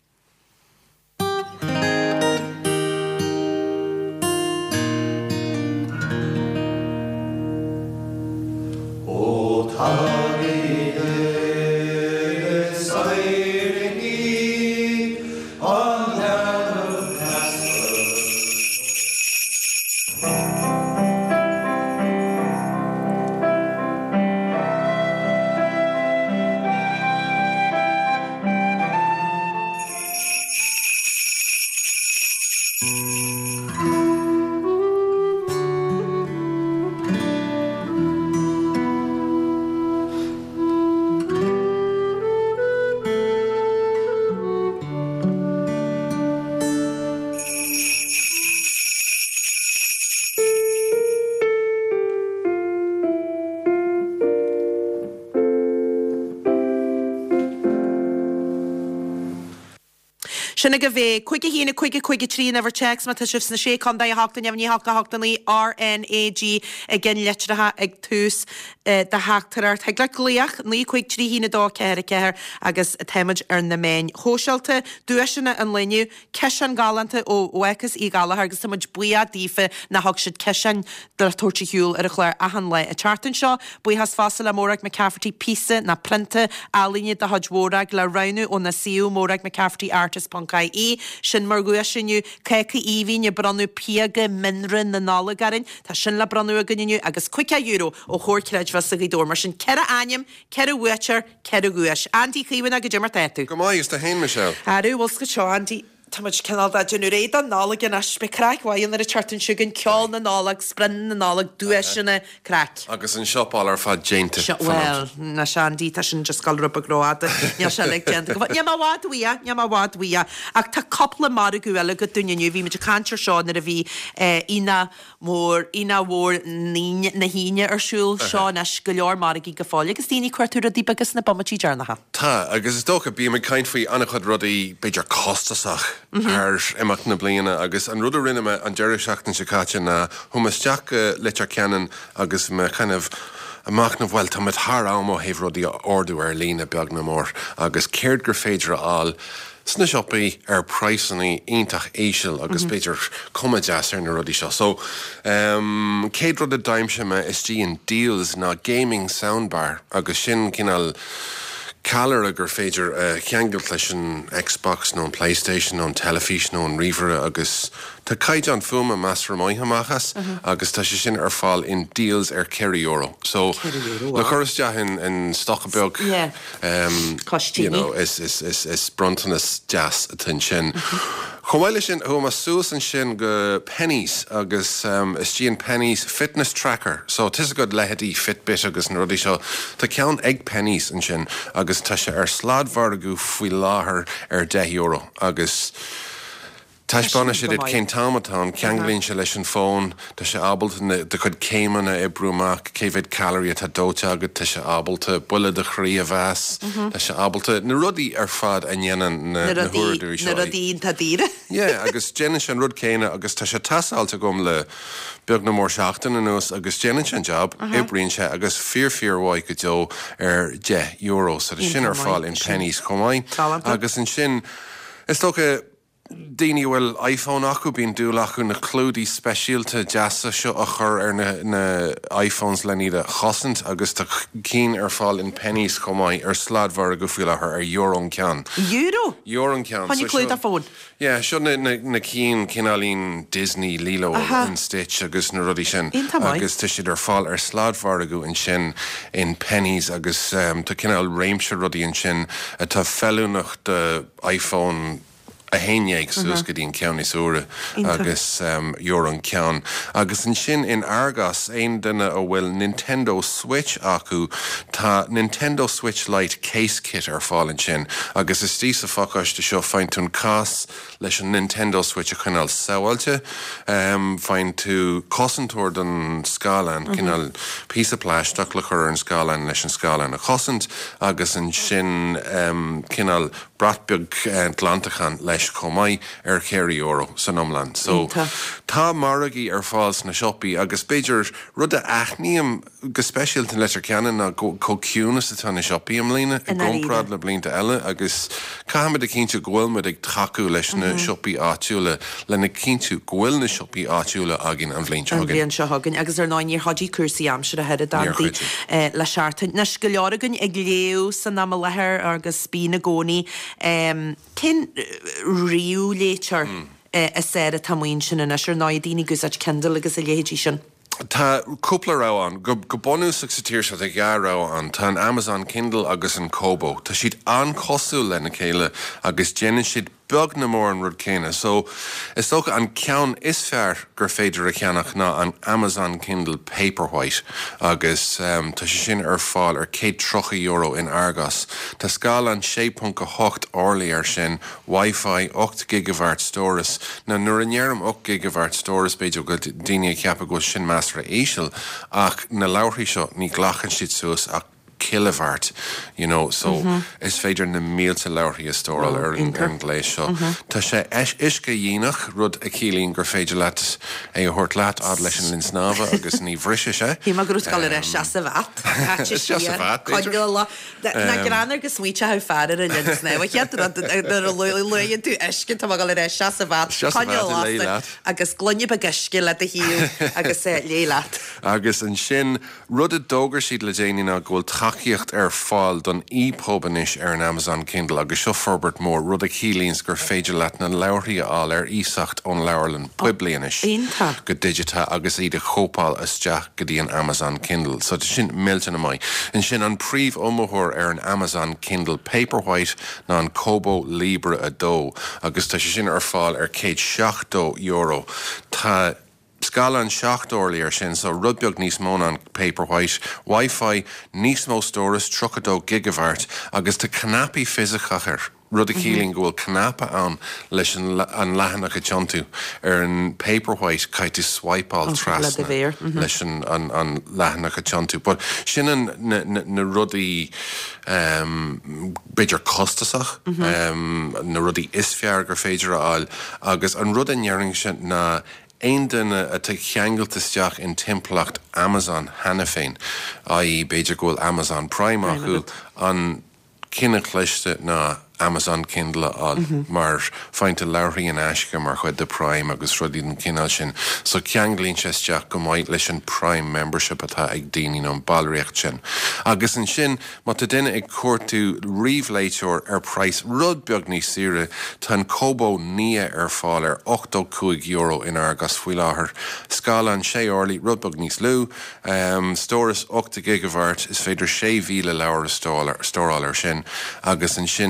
Sinna go bheith chuige hína chuige chuige trí never checks má tá sibh na sé chun daí hachtain neamh ní hacha hachtaí R N A G ag gin letrathe ag tús de heachtarar teagla glíoch ní chuig trí hína dá ceir a ceir agus téimiid ar na main. Hóseilta dúisina an leniu cean galanta ó uechas í gala agus táid buia dífa na hag siid cean de tuairtí hiúil ar a chléir ahan le a chartan seo, bu has fása le mórag me cefartí písa na planta álíine de hadhórag le ranú ó na siú mórag me cefartí artist K I sin mar gúa sinniu ceice íhín branú piaga minrin na nála garin tá sin le branú a ganniu agus cuice euro ó chóircreid was a gdór mar sin ceire aim, ceire uair, ceire guas. Andy chuúin a go Jimmar teú. Go mai is tá hain Michelle. Arú bhil go seo Andy Táid cinál a genú réad an nála an as be craicháin ar a chartan siúgan ceáil na nála sprin na nála dúisina crack. Agus an siopáil ar fad dénta. Well, na seandí tá sin just gal rubba gráda ne se le dénta. Ne má bhád wia, ne má bhád wia. Ach tá coppla mar a gúile go duineniu bhí me cantir seán ar a bhí ina mór ina bhór na híine arsúil seán as go leor mar í go fáil agus tíine cuairtúra díbagus na bommatí dearnatha. Tá, agus is dócha bí me caiint faoi anna chud rudaí beidir costasach. Ar imach na bliana agus an rud a rinne me an deir seachtain sicáte na thumasteach litir ceanan agus me kind of amach na bhfuil tá mit thar am ó héh rudí ordú ar lína beag na mór agus céird gur féidir áil sna siopaí ar praisanaí ionintach éisiil agus beidir cuma deas ar na rudí seo. So um, céad rud a daimse me is tí an deals na gaming soundbar agus sin cinál Calar agur féidir uh, cheangil leis an Xbox nó an PlayStation nó an telefís nó an rívere agus tá caiid an fuma meas maithamachas uh-huh. agus tá sé sin ar fáil in deals ar ceir euro. So le choras deach in, in Stochabeag yeah. um, you know, is, is, is, is brontanas deas atá sin. Uh-huh. Chomhaile sin thu sús an sin go pennies agus um, is tí an pennies fitness tracker, so tis a go lehetí Fitbit agus an rudí seo tá ceann ag pennies an sin agus tá sé ar sládmhar acu faoi láthair ar ten euro agus Taispána sé it cén támatán ceanglíonn se leis an fón tá sé ábalta de chud céimena i brúmach céhhéad calorí tá dóte agad tá sé ábalta bula de chrí a bheas tá sé ábalta na rudí ar fad a dhéanaan na thuirú seo. Na rudí tá díre? Ié, agus déanaan an rud céine agus tá sé tasáilta gom le beag na mór seachtain an nús agus déanaan sin job i bríonn sé agus fíor-fíor-mhaid go deo ar ten euro sa sin ar fáil in pennies chomáin agus an sin is tócha Díní bhfuil iPhone acu bíon dúla acu na clúdaí speisialta deasa seo a chur ar na, na iPhones le níad a chosint agus tá cín ar fáil in pennies chomáid ar sládmhar a go fiúla ar euro ceann. Euro? Euro ceann. Chn clúd a fón? Yeah, seo na, na, na cín cinálín Disney Lilo in Stitch agus na rudí sin. Agus tá siad ar fáil ar sládmhar acu in sin in pennies agus um, tá cinál réimse rudí in sin a tá fellúnach de iPhone a héineag sús go dtíon ceann is úra agus um, euro an ceann. Agus an sin in Argos aon duine ó bhfuil Nintendo Switch acu tá Nintendo Switch Lite case kit ar fáil an sin agus is tí sa fágáiste seo fáin tún cás leis an Nintendo Switch a chuinál saoilte um, fáin tú cosintúir don scálan cinál pí a pláisteach le chur an scálan leis an scálan a cosint agus an sin um, cinál bratbeag Atlantachan leis chomáid ar céirí euro san omland. So tá maragaí ar fáils na siopaí agus beidir rud a aithníam go speisialta leis ar ceanna na cóciúnas atá na siopaí am lína i gomrád le blianta eile agus caiimiid a cinnte ghfuilmid ag taú leis na siopaí áitiúla le na cinnte ghfuil na siopaí áitiúla agin an bhléinte hagan. An bhléon seo hagan agus ar náin ar hadí cuasaí amsir a head a dantaí le seaartain. Na scoilearagan ag léú san am lethir agus bí na gcónaí cin riú léitear a séir a tamoín sin in asir náidíní gus at Kendall agus a léhétí sin. Tá cúpla rá an, go, go bonús ag sa tíir se ag gar rá an, tá an Amazon Kindle agus an Kobo. Tá siad an cosú lena chéile agus déanann siad beag na mór an rud céine. So, is tócha an ceann is fearr gur féidir a ceannach ná an Amazon Kindle Paperwhite agus um, tá sé sin ar fáil ar cé trocha euro in Argos. Tá scálan sé punca hocht orlaí ar sin, Wi-Fi eight gigabyte storas. Na nuair an dhearm eight gigabyte storas beidir go daine ceappa go sin meastar a éisiil ach na labhraí seo ní ghlachann siad suas ach kilowatt, you know, so mm-hmm. is féidir na mílte labhraí a stóráil ar an gléis seo. Tá sé isce dhéanach rud a cílíonn gur féidir leat é a thuirt leat ad leis an linsnáva agus ní bhrise sé. Hí má grús gáil ar seas a bhat. Seas a bhat, beidir. Na granar go smuoite ha fearir a linsná. Chead ar a luon tú isce tá gáil ar seas a bhat. Agus glunne ba gisce le a hiú agus lé leat. Agus an sin rud a dógar siad le déanaine ná ghfuil taíocht ar fáil don e-pobanis ar an Amazon Kindle agus seo forbert mór rud a cílíns gur féidir leat na labhraí áil ar ísacht ón leabharlann puiblianis go digita agus iad a chópáil isteach go dtí an Amazon Kindle. So tá sin milltain amai. An sin an príomh ómóthir ar an Amazon Kindle Paperwhite ná an Kobo Libre a dó agus tá sin ar fáil ar cé seachtó euro. Tá Scálan seacht orlaí ar sin, so rudbeag níos mó an Paperwhite, Wi-Fi níos mó storas trodó gigabyte agus tá canapaí fisicachar rud a cílín go bhfuil canapa an leis an lehanach a teantú ar an Paperwhite caiit tú swipeáil trasna leis an lehanach a teantú. But sin na rudaí beidir costasach na rudaí isfear gur féidir áil agus an rud an ndearing sin na Ein duine a tu cheangaltasteach in timplacht Amazon hena féin, that is beidir goil Amazon Prime acu an cinenne chluiste na Amazon Kindle all mm-hmm. mar feinte labhraí an aisce mar chuid de Prime agus rudí an cinál sin. So ceanglíonn sé isteach go mbeidh leis an Prime membership atá ag daoine an ballréacht sin. Agus an sin má tá duine ag cuairtú riomhléiteoir ar price rud beag níos saoire tá an Kobo nia ar fáil ar eight euro in Argos faoi láthair. Scálan sé orlaí rud beag níos lú, um, storas eight gigabyte is féidir sé mhíle leabhar a stóráil ar sin agus an sin om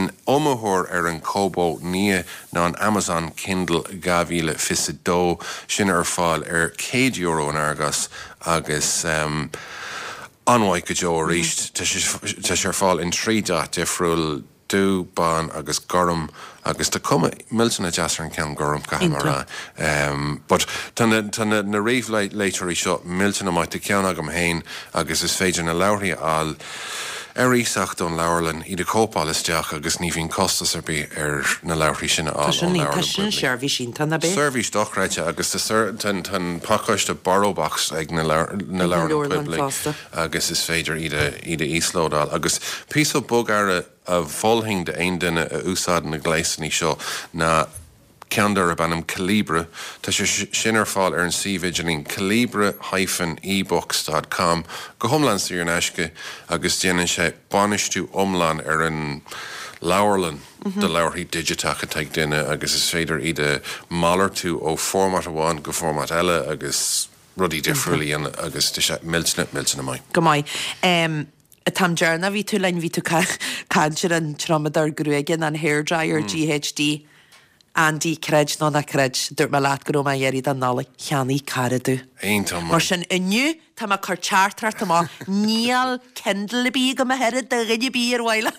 Lumahor ar an Kobo ní ná an Amazon Kindle gavíle fisa dó sin ar fáil ar céad euro an argas agus um, anhaid go jo ríist tá sé ar fáil in trí dá defriúil dú ban agus gorum agus tá cuma miltena deasar an cean gorum gahamara. Um, but tá na réomh leitarí seo miltena maith cean agam hain agus is féidir na labhraí al ar ísach don Laurlan iad a cópáil isteach agus ní bhín costas ar bí ar na labhraí sinna á an Laurlan. Tá sin seirbhí sin tan na bé? Seirbhí dochreite agus tan pacaiste borrowbox ag na Laurlan Public agus is féidir iad a íslódáil agus pí o bug ar a bhfolhing de aon duine a úsáid na gléisaní seo na ceandar a bannam Calibre, tá sé sin ar fáil ar an sívidgelín calibre e books dot com go homlan sí ar neisce agus déanaan sé banistú omlan ar an Laurlan de labhraí digitach a teag duine agus is féidir iad a málar tú ó format amháin go format eile agus rudí difriúlaí agus miltena miltena mai. Go mai. Um, a tam jarna ví tú lein ví tú cantir an tromadar grúigin an hairdryer mm. G H D Andy Cred ná na Cred dúirt me leat go ma dhéirí an nála cheannaí caradú. Eintam. Mar sin inniu tá ma chu chartar tá má níal Kindle bí go ma head de rinne bí ar bhile.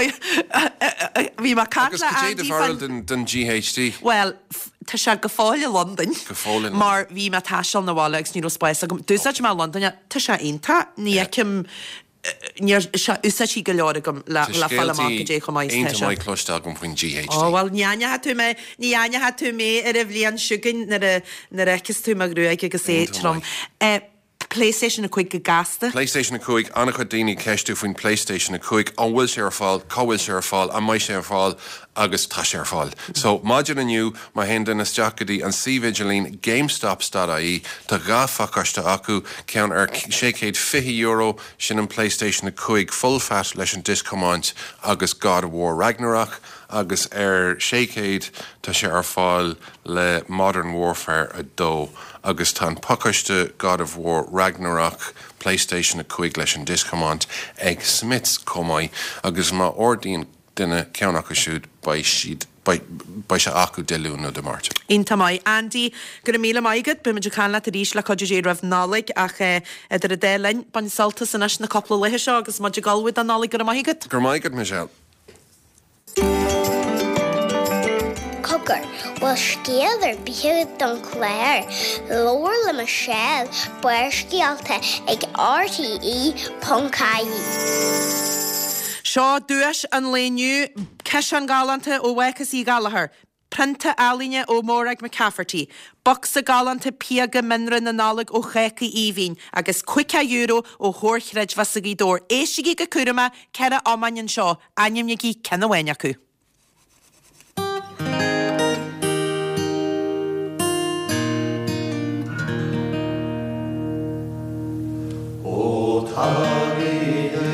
Bhí ma catla Andy fan den G H D. Well, tá se go fáil London. Go fáil. Mar bhí ma táisial na bhála agus ní spáis agam dúsa má London tá se inta ní cim Níor úsa sí go leir gom le fallach dé chum mais Einta mai clostal gom faoin G H D. Oh, well, níane ha tú me, níane ha tú me ar a bhlian siúgin na a recus tú mag grúig agus é trom. PlayStation a chuig go gasta? PlayStation a chuig, anna chu daoine ceistú faoin PlayStation a chuig, an bhfuil sé ar fáil, cáhfuil sé ar fáil, an mai sé ar fáil, agus tá sé ar fáil. So, maidin aniu, má hen den is deachgadí an sívidgelín GameStops dot I E tá gá facaiste acu ceann ar sécéad fiche euro sin an PlayStation a chuig full fat leis an discomáint agus God of War Ragnarok agus ar sécéad tá sé ar fáil le Modern Warfare a dó agus tá pacaiste God of War Ragnarok PlayStation a chuig leis an discomáint ag Smiths comai agus má ordíon duine ceannach a siúd ba siad ba se acu deúna de mát. Ínta mai. Andy, gur míle maigad, bu meidir canla a rís le codú rah nálaigh ach idir a délein ban saltas in na coppla lethe seo agus maidir galhfuid an nálaigh gur maigad? Gur maigad, Michelle. Cogur, well scéal ar bíhead don chléir, lóir le Michelle, buir scialta ag R T E Pongcaí. Seo dúis an léniu ceis an galanta ó bhhechas í galahar. Prynta alíne ó Mórag McCafferty. Boxa galanta piaga minra na nálag ó checa íhín agus cuica euro ó thórchreid vasagí dór. Éisigi go curama cera amanin seo, anim nigi cenahhain acu. O Tagi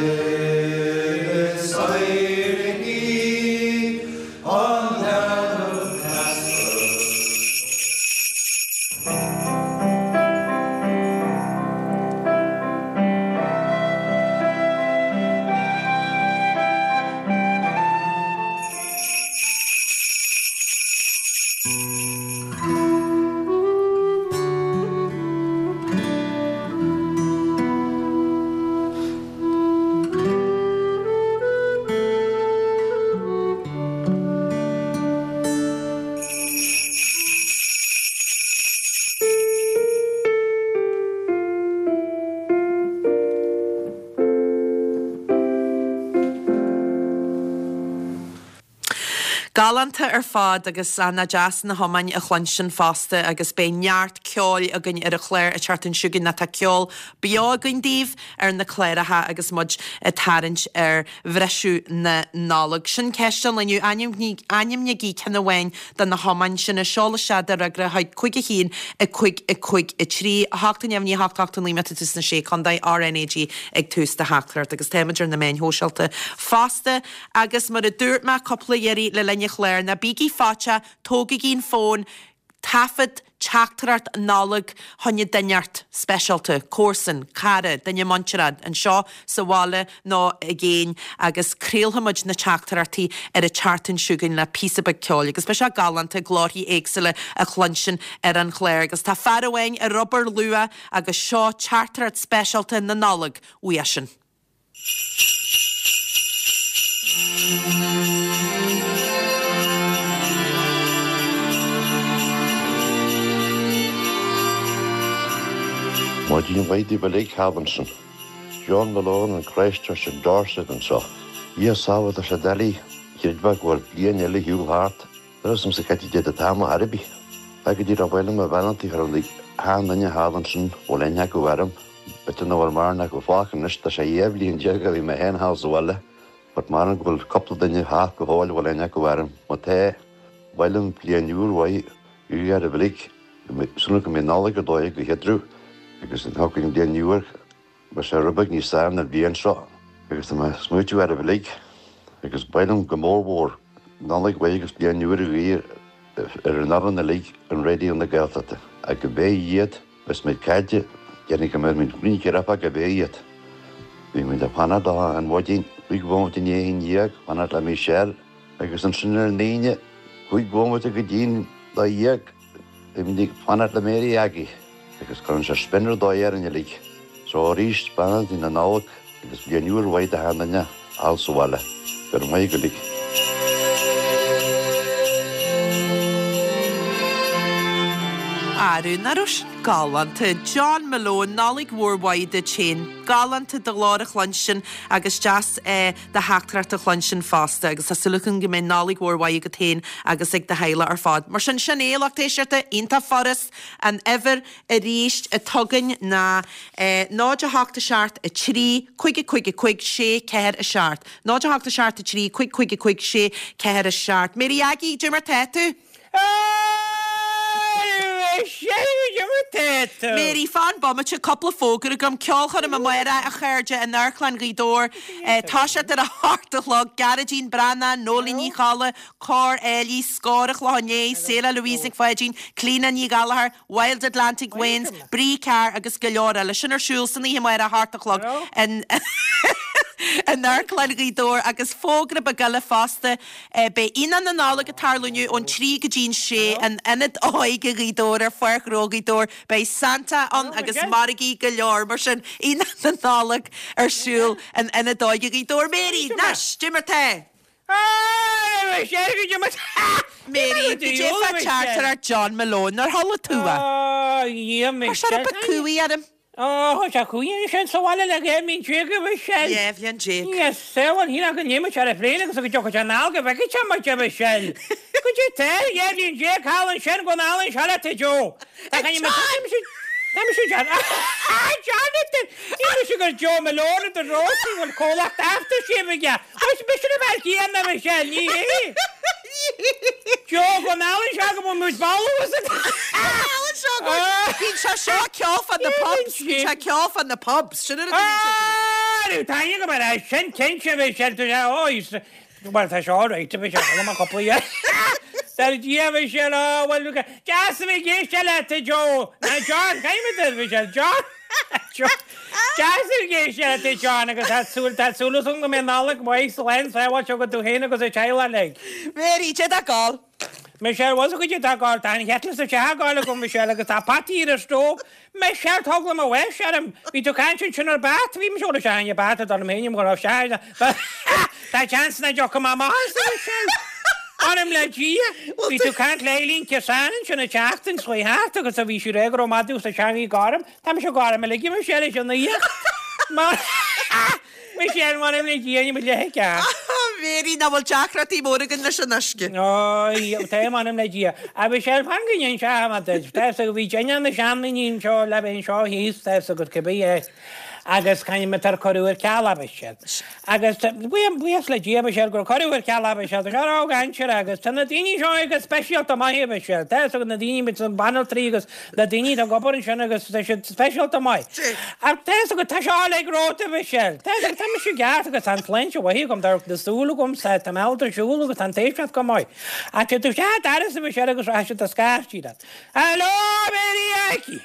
Galanta ar fád agus anna jazz na homain a chlansin fásta agus bé neart ceol a gyn ar a chléir a chartan siúgin na ta ceol bio a gyn díf ar na chléiretha agus mud a tarint ar bhreisiú na nálag. Sin ceistan leniu anim negi cenahhain dan na homain sin a seola seadar a gra haid chuig a hín a chuig a chuig a trí a hátan yamní háchtachtan límeta tus na sé condai R N A G ag tústa háchtart agus téimedir na main hósealta fásta agus mar a dúirt ma coppla ieri le lenne chléir na bígi fáte tóga gín fón tafad teachtarart nálag honne daineart specialta, córsan, cara, daine mancherad, an seo sa bhála ná a géin agus críalhamid na teachtarartaí ar a chartan siúgan le písa ba ceáil, agus be se galanta glóthaí éagsile a chlansin ar an chléir, agus tá fearhhain a rubber lua agus seo teachtarart specialta na nálag uasin. Má dín bhaidí ba Lake Havenson, John Malone and Christchurch and Dorset and so. Í sábhad a sa dalí, cheadba ghfuil blian eile Hugh Hart, Thras som sa caiti dé a táma Arabi. Ag dí a bhfuilm a bhailantí ar lí Handanne Havenson ó lenne go bharm, bet an bhfuil marna go fáchan is tá sé éblíon deaga bhí me henhaus bhile, but mar an ghfuil coppla daine há go háil bhil lenne go bharm, má té bhfuilm blian úr bhaid ú ar a blik, sunna go mé nála go dóid go hedrú. Agus yn hawking dyn niwr, mae se rybag ni sam na bian so. Agus yma smwtio ar y fylig. Agus bailwm gymolbor, nalig wei agus bian niwr i gwyr ar yn arran y lig yn redi yn y gaelthata. Ac y be iad, bys meid cadja, gen i gymryd mynd gwni gyrap ag y be iad. Fi'n mynd a panad o yn wadyn, wyg bwyd yn ein iag, panad la Michel. Agus yn sy'n yr neine, wyg bwyd ag y dyn da iag, fi'n mynd i panad la Mary agi. Agus kan se spinner dóir in lig. So ríist spannend in an nálag agus bíanúr waid a handanne alsúhile. Gur mé go lig. Arú narús galanta John Malone nálig mhórhaid a chéin galanta de láir a chlansin agus jazz eh, de heachtarart a chlansin fásta agus a sulúchan go mé nálig mhórhaid go tain agus ag de heile ar fád. Mar sin sin éach éisiirta inta forras an ever a ríist a tugan na eh, náid a heachta seart a trí chuige chuige chuig sé ceir a seart. Náid a heachta seart a trí chuig chuige chuig sé ceir a seart. Mary Aggie, Jimmer Tetu? Mary fan bommet a couple of fógur gom ceolchar am muire a chuirde an Airclan Rídór tá sé ar a hartalog Garagín Branna, Nolíní Chala, Cor Ellie, Scórach Lahané, Sela Louise Fajin, Clean ní Gallagher, Wild Atlantic Winds, Brí Car agus go leor eile sin ar siúlsan í muire a hartalog an an Airclan Rídór agus fógra ba gala fásta be inan na nála a tarlúniu ón trí go dín sé an inad áige Rídór ar fuarchrógidór bei Santa an agus marigi go leor mar sin inan na nála ar siúl an inad áige Rídór. Mary, nas, Jimmer te? Mary, did you fa charter ar John Malone ar holla túa? Oh, yeah, me. Mar siar a cúi adam? Oh, sa cúin sin sa bhile le gé mín tríga bh sin. Yeah, bhíon Jake. Yes, sewan hína go níime ar a phléine agus go jocha an alga bheith go chama te bh sin. Go dé te, yeah, bhíon Jake Hallan sin go nálan seala te jo. Ta can you me time sin. Tam sin John. Ah, Jonathan. Íime si go Joe Malone the Rossi will call up after she bh ya. Oes bishon about here na bh sin. Ní. Joe go nálan seala go mús ball was it. Bhín se seo ceolf an na pubs. Bhín se ceolf an na pubs. Sinna a Ah, táine go mar sin cinse bh sé tú óis. Mar tá seo réite bh se go coppla. Dar díomh sé bhfuil lu Jas bh gé se le te Jo. Na John, caiimiid bh se John. Jas gé se te John agus súil súla go mé nála maiid lein sa bhil go tú héna agus é teile le. Mary, te a gáil. Michelle was a good dagger, and he had to say, I got to Michelle, because a party in a stove. Michelle told him away, shut him. We took ancient in her bath, we should have shined your bath at the medium or of shine. But that chance that you come on, Michelle. On him, like, gee, we took can't lay link your son and a chasten, so we have to, because we should ever Madus the shiny got him. Tam should got him, like, give Michelle is on the year. Michelle wanted me to hear with your heck. Mary, na bhfuil teachratí móragan na sin nasce. Oh, téim anam le dia. A bhí sé fangain in seahamata, teis a bhí déine na seamnaín seo le bhéon seo híos teis a go cibí é. agus caim me tar choúir ceala se. Agus buas le díab se gur choúir ceala se á ganir agus tanna daoine seo agus speisialta mai se. Tá na daoine mit an banal trígus le daoine a gobar sin agus speisialta mai. A te go tá seá le róta bh se. Tá me sé gas agus an flein se bhí gom dar desúla gom sa tá meltar siúla agus an téisna go mai. A te tú se aras a bh se agus ra se a scairtí dat. Halló Mary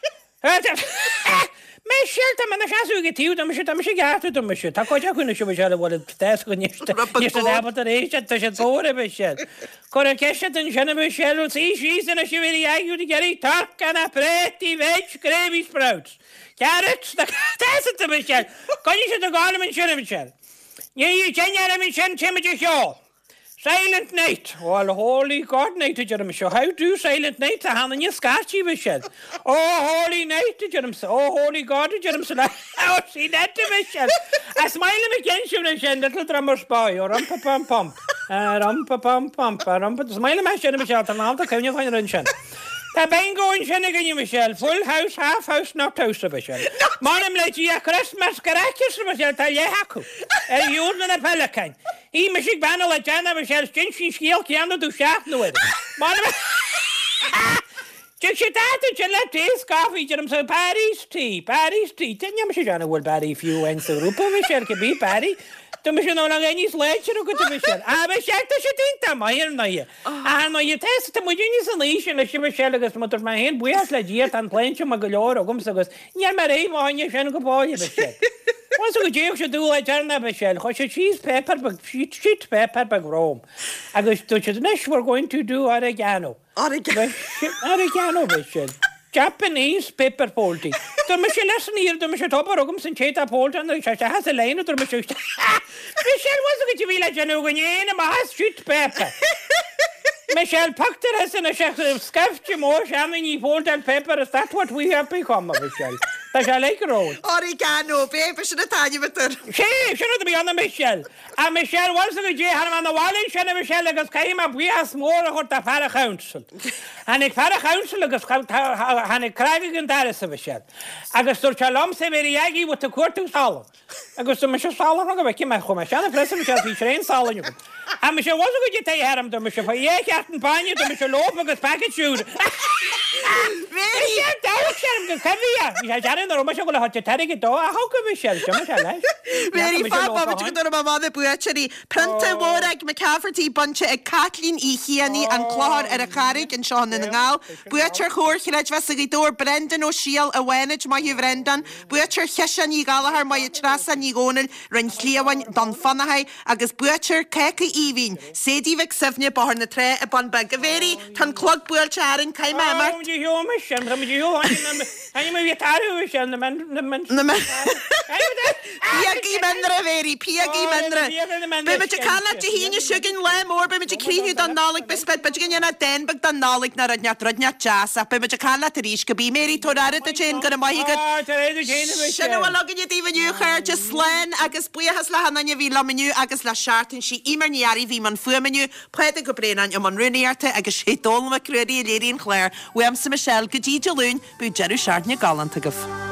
Me siirta me na seaú go tíú am si am sé gaú me se. Tá coide chuna se se bhil te go nísta a rééis tá sé tóra be se. Cor a ceiste an sena be seú sí sí na si bhí aú geirí tak an a pretí veid gréví sprouts. Ceart te be se. Coní se a gála an sinna se. Ní tear min sin tiimiidir seá. Silent Night. Well, holy God night, Jeremy. So how do Silent Night? A hand in your scotchy Michelle. Oh, holy night, Jeremy. Oh, holy God, Jeremy. Oh, see that, Michelle. I smile him again, Michelle. Little drummer's boy. Or rumpa pum pump. Rumpa pum pump. Rumpa. Smile him again, Michelle. And now the can you find a Tá ben going sinna gan Michelle. Full house, half house, not house, Michelle. Manam le tí a Christmas garachis, Michelle. Tá le hacu. Er júr na pelican. Í me sig banal a Jana Michelle. Stin sin sciel cianna dú seaach na wed. Manam... Just she that you let this coffee to them so Paris tea, Paris tea. Didn't you Michelle Jana will Barry if you went to Rupa Michelle could be Barry. To Michelle no longer any sledge or go to Michelle. Ah, Michelle to she think that my hair no you. Ah no you test to my genius solution as she Michelle agus mother my hand we as legit and playing to Magalore or gum so goes. Yeah, my name on your shen go boy Michelle. What's a Jim should do like Jana Michelle? Because she cheese pepper but she cheat pepper but Rome. I go to the next we're going to do oregano. Oregano. Oregano, Michelle. Japanese pepper poultry. So Michelle lesson here, the Michelle Topper Ogum and Cheta Poultry and the has a lane of the Michelle. Michelle wasn't going to be like Janugan and my street pepper. Michelle Puckter has in a chef scuffed you more chamois poultry and pepper. Is that what we have become, Michelle? That's I like road. Oregano, baby, should have told you with her. She should be on the Michelle. And Michelle was the J. Hanna on the wall in Shanna Michelle because came up, we have more of the Farah Council. And a Farah Council because Hannah Craig and Dallas of Michelle. I guess to Chalom Severiagi with the court to Solomon. I guess to Michelle Solomon, I came at home. I shan't press Michelle, he trained Solomon. And Michelle wasn't going to tell him to Michelle for yeah, Captain Panya to Michelle Lope because package shoot. Very in the room, I have to take it door. How come Michelle? Very far, but you don't know the butchery. Printer Warwick, McCafferty, Bunch of Kathleen E. Heaney and Claude at a carriage and Sean in the Gal. Butcher Horse, Vassigidor, Brendan O'Sheil, a Wenage, my Brendan, Butcher Hishan, Gallagher, my Trasa, Nigonal, Rencleawan, Don Funahai, Agus Butcher, Keke Evin, Sadie Vic Sivnia, Born the Tre, upon Bagaveri, Ton Clog Butcher, and Kaimama. Oh, you hear me, Shem, you I'm a Yataru, and the man, the man, the man. Piagi Mendra, very Piagi Mendra. But you can't hear you sugar lamb or but you cream you done Nalik Bispet, but you can't then but done Nalik Naradnat Radnat Jasa, but you can't reach could be Mary Torada the chain got a my good. Shall I log it even you her just slan, Agus Bua has la Hananya Villa menu, Agus la Shart and she Imaniari Viman Fumenu, Pwede Gobrain and Yaman Runiarte, Agus Shadol Macredi, Lady and Claire, William Michelle, Gajija Loon, but Jerry Shart and your gallant to give.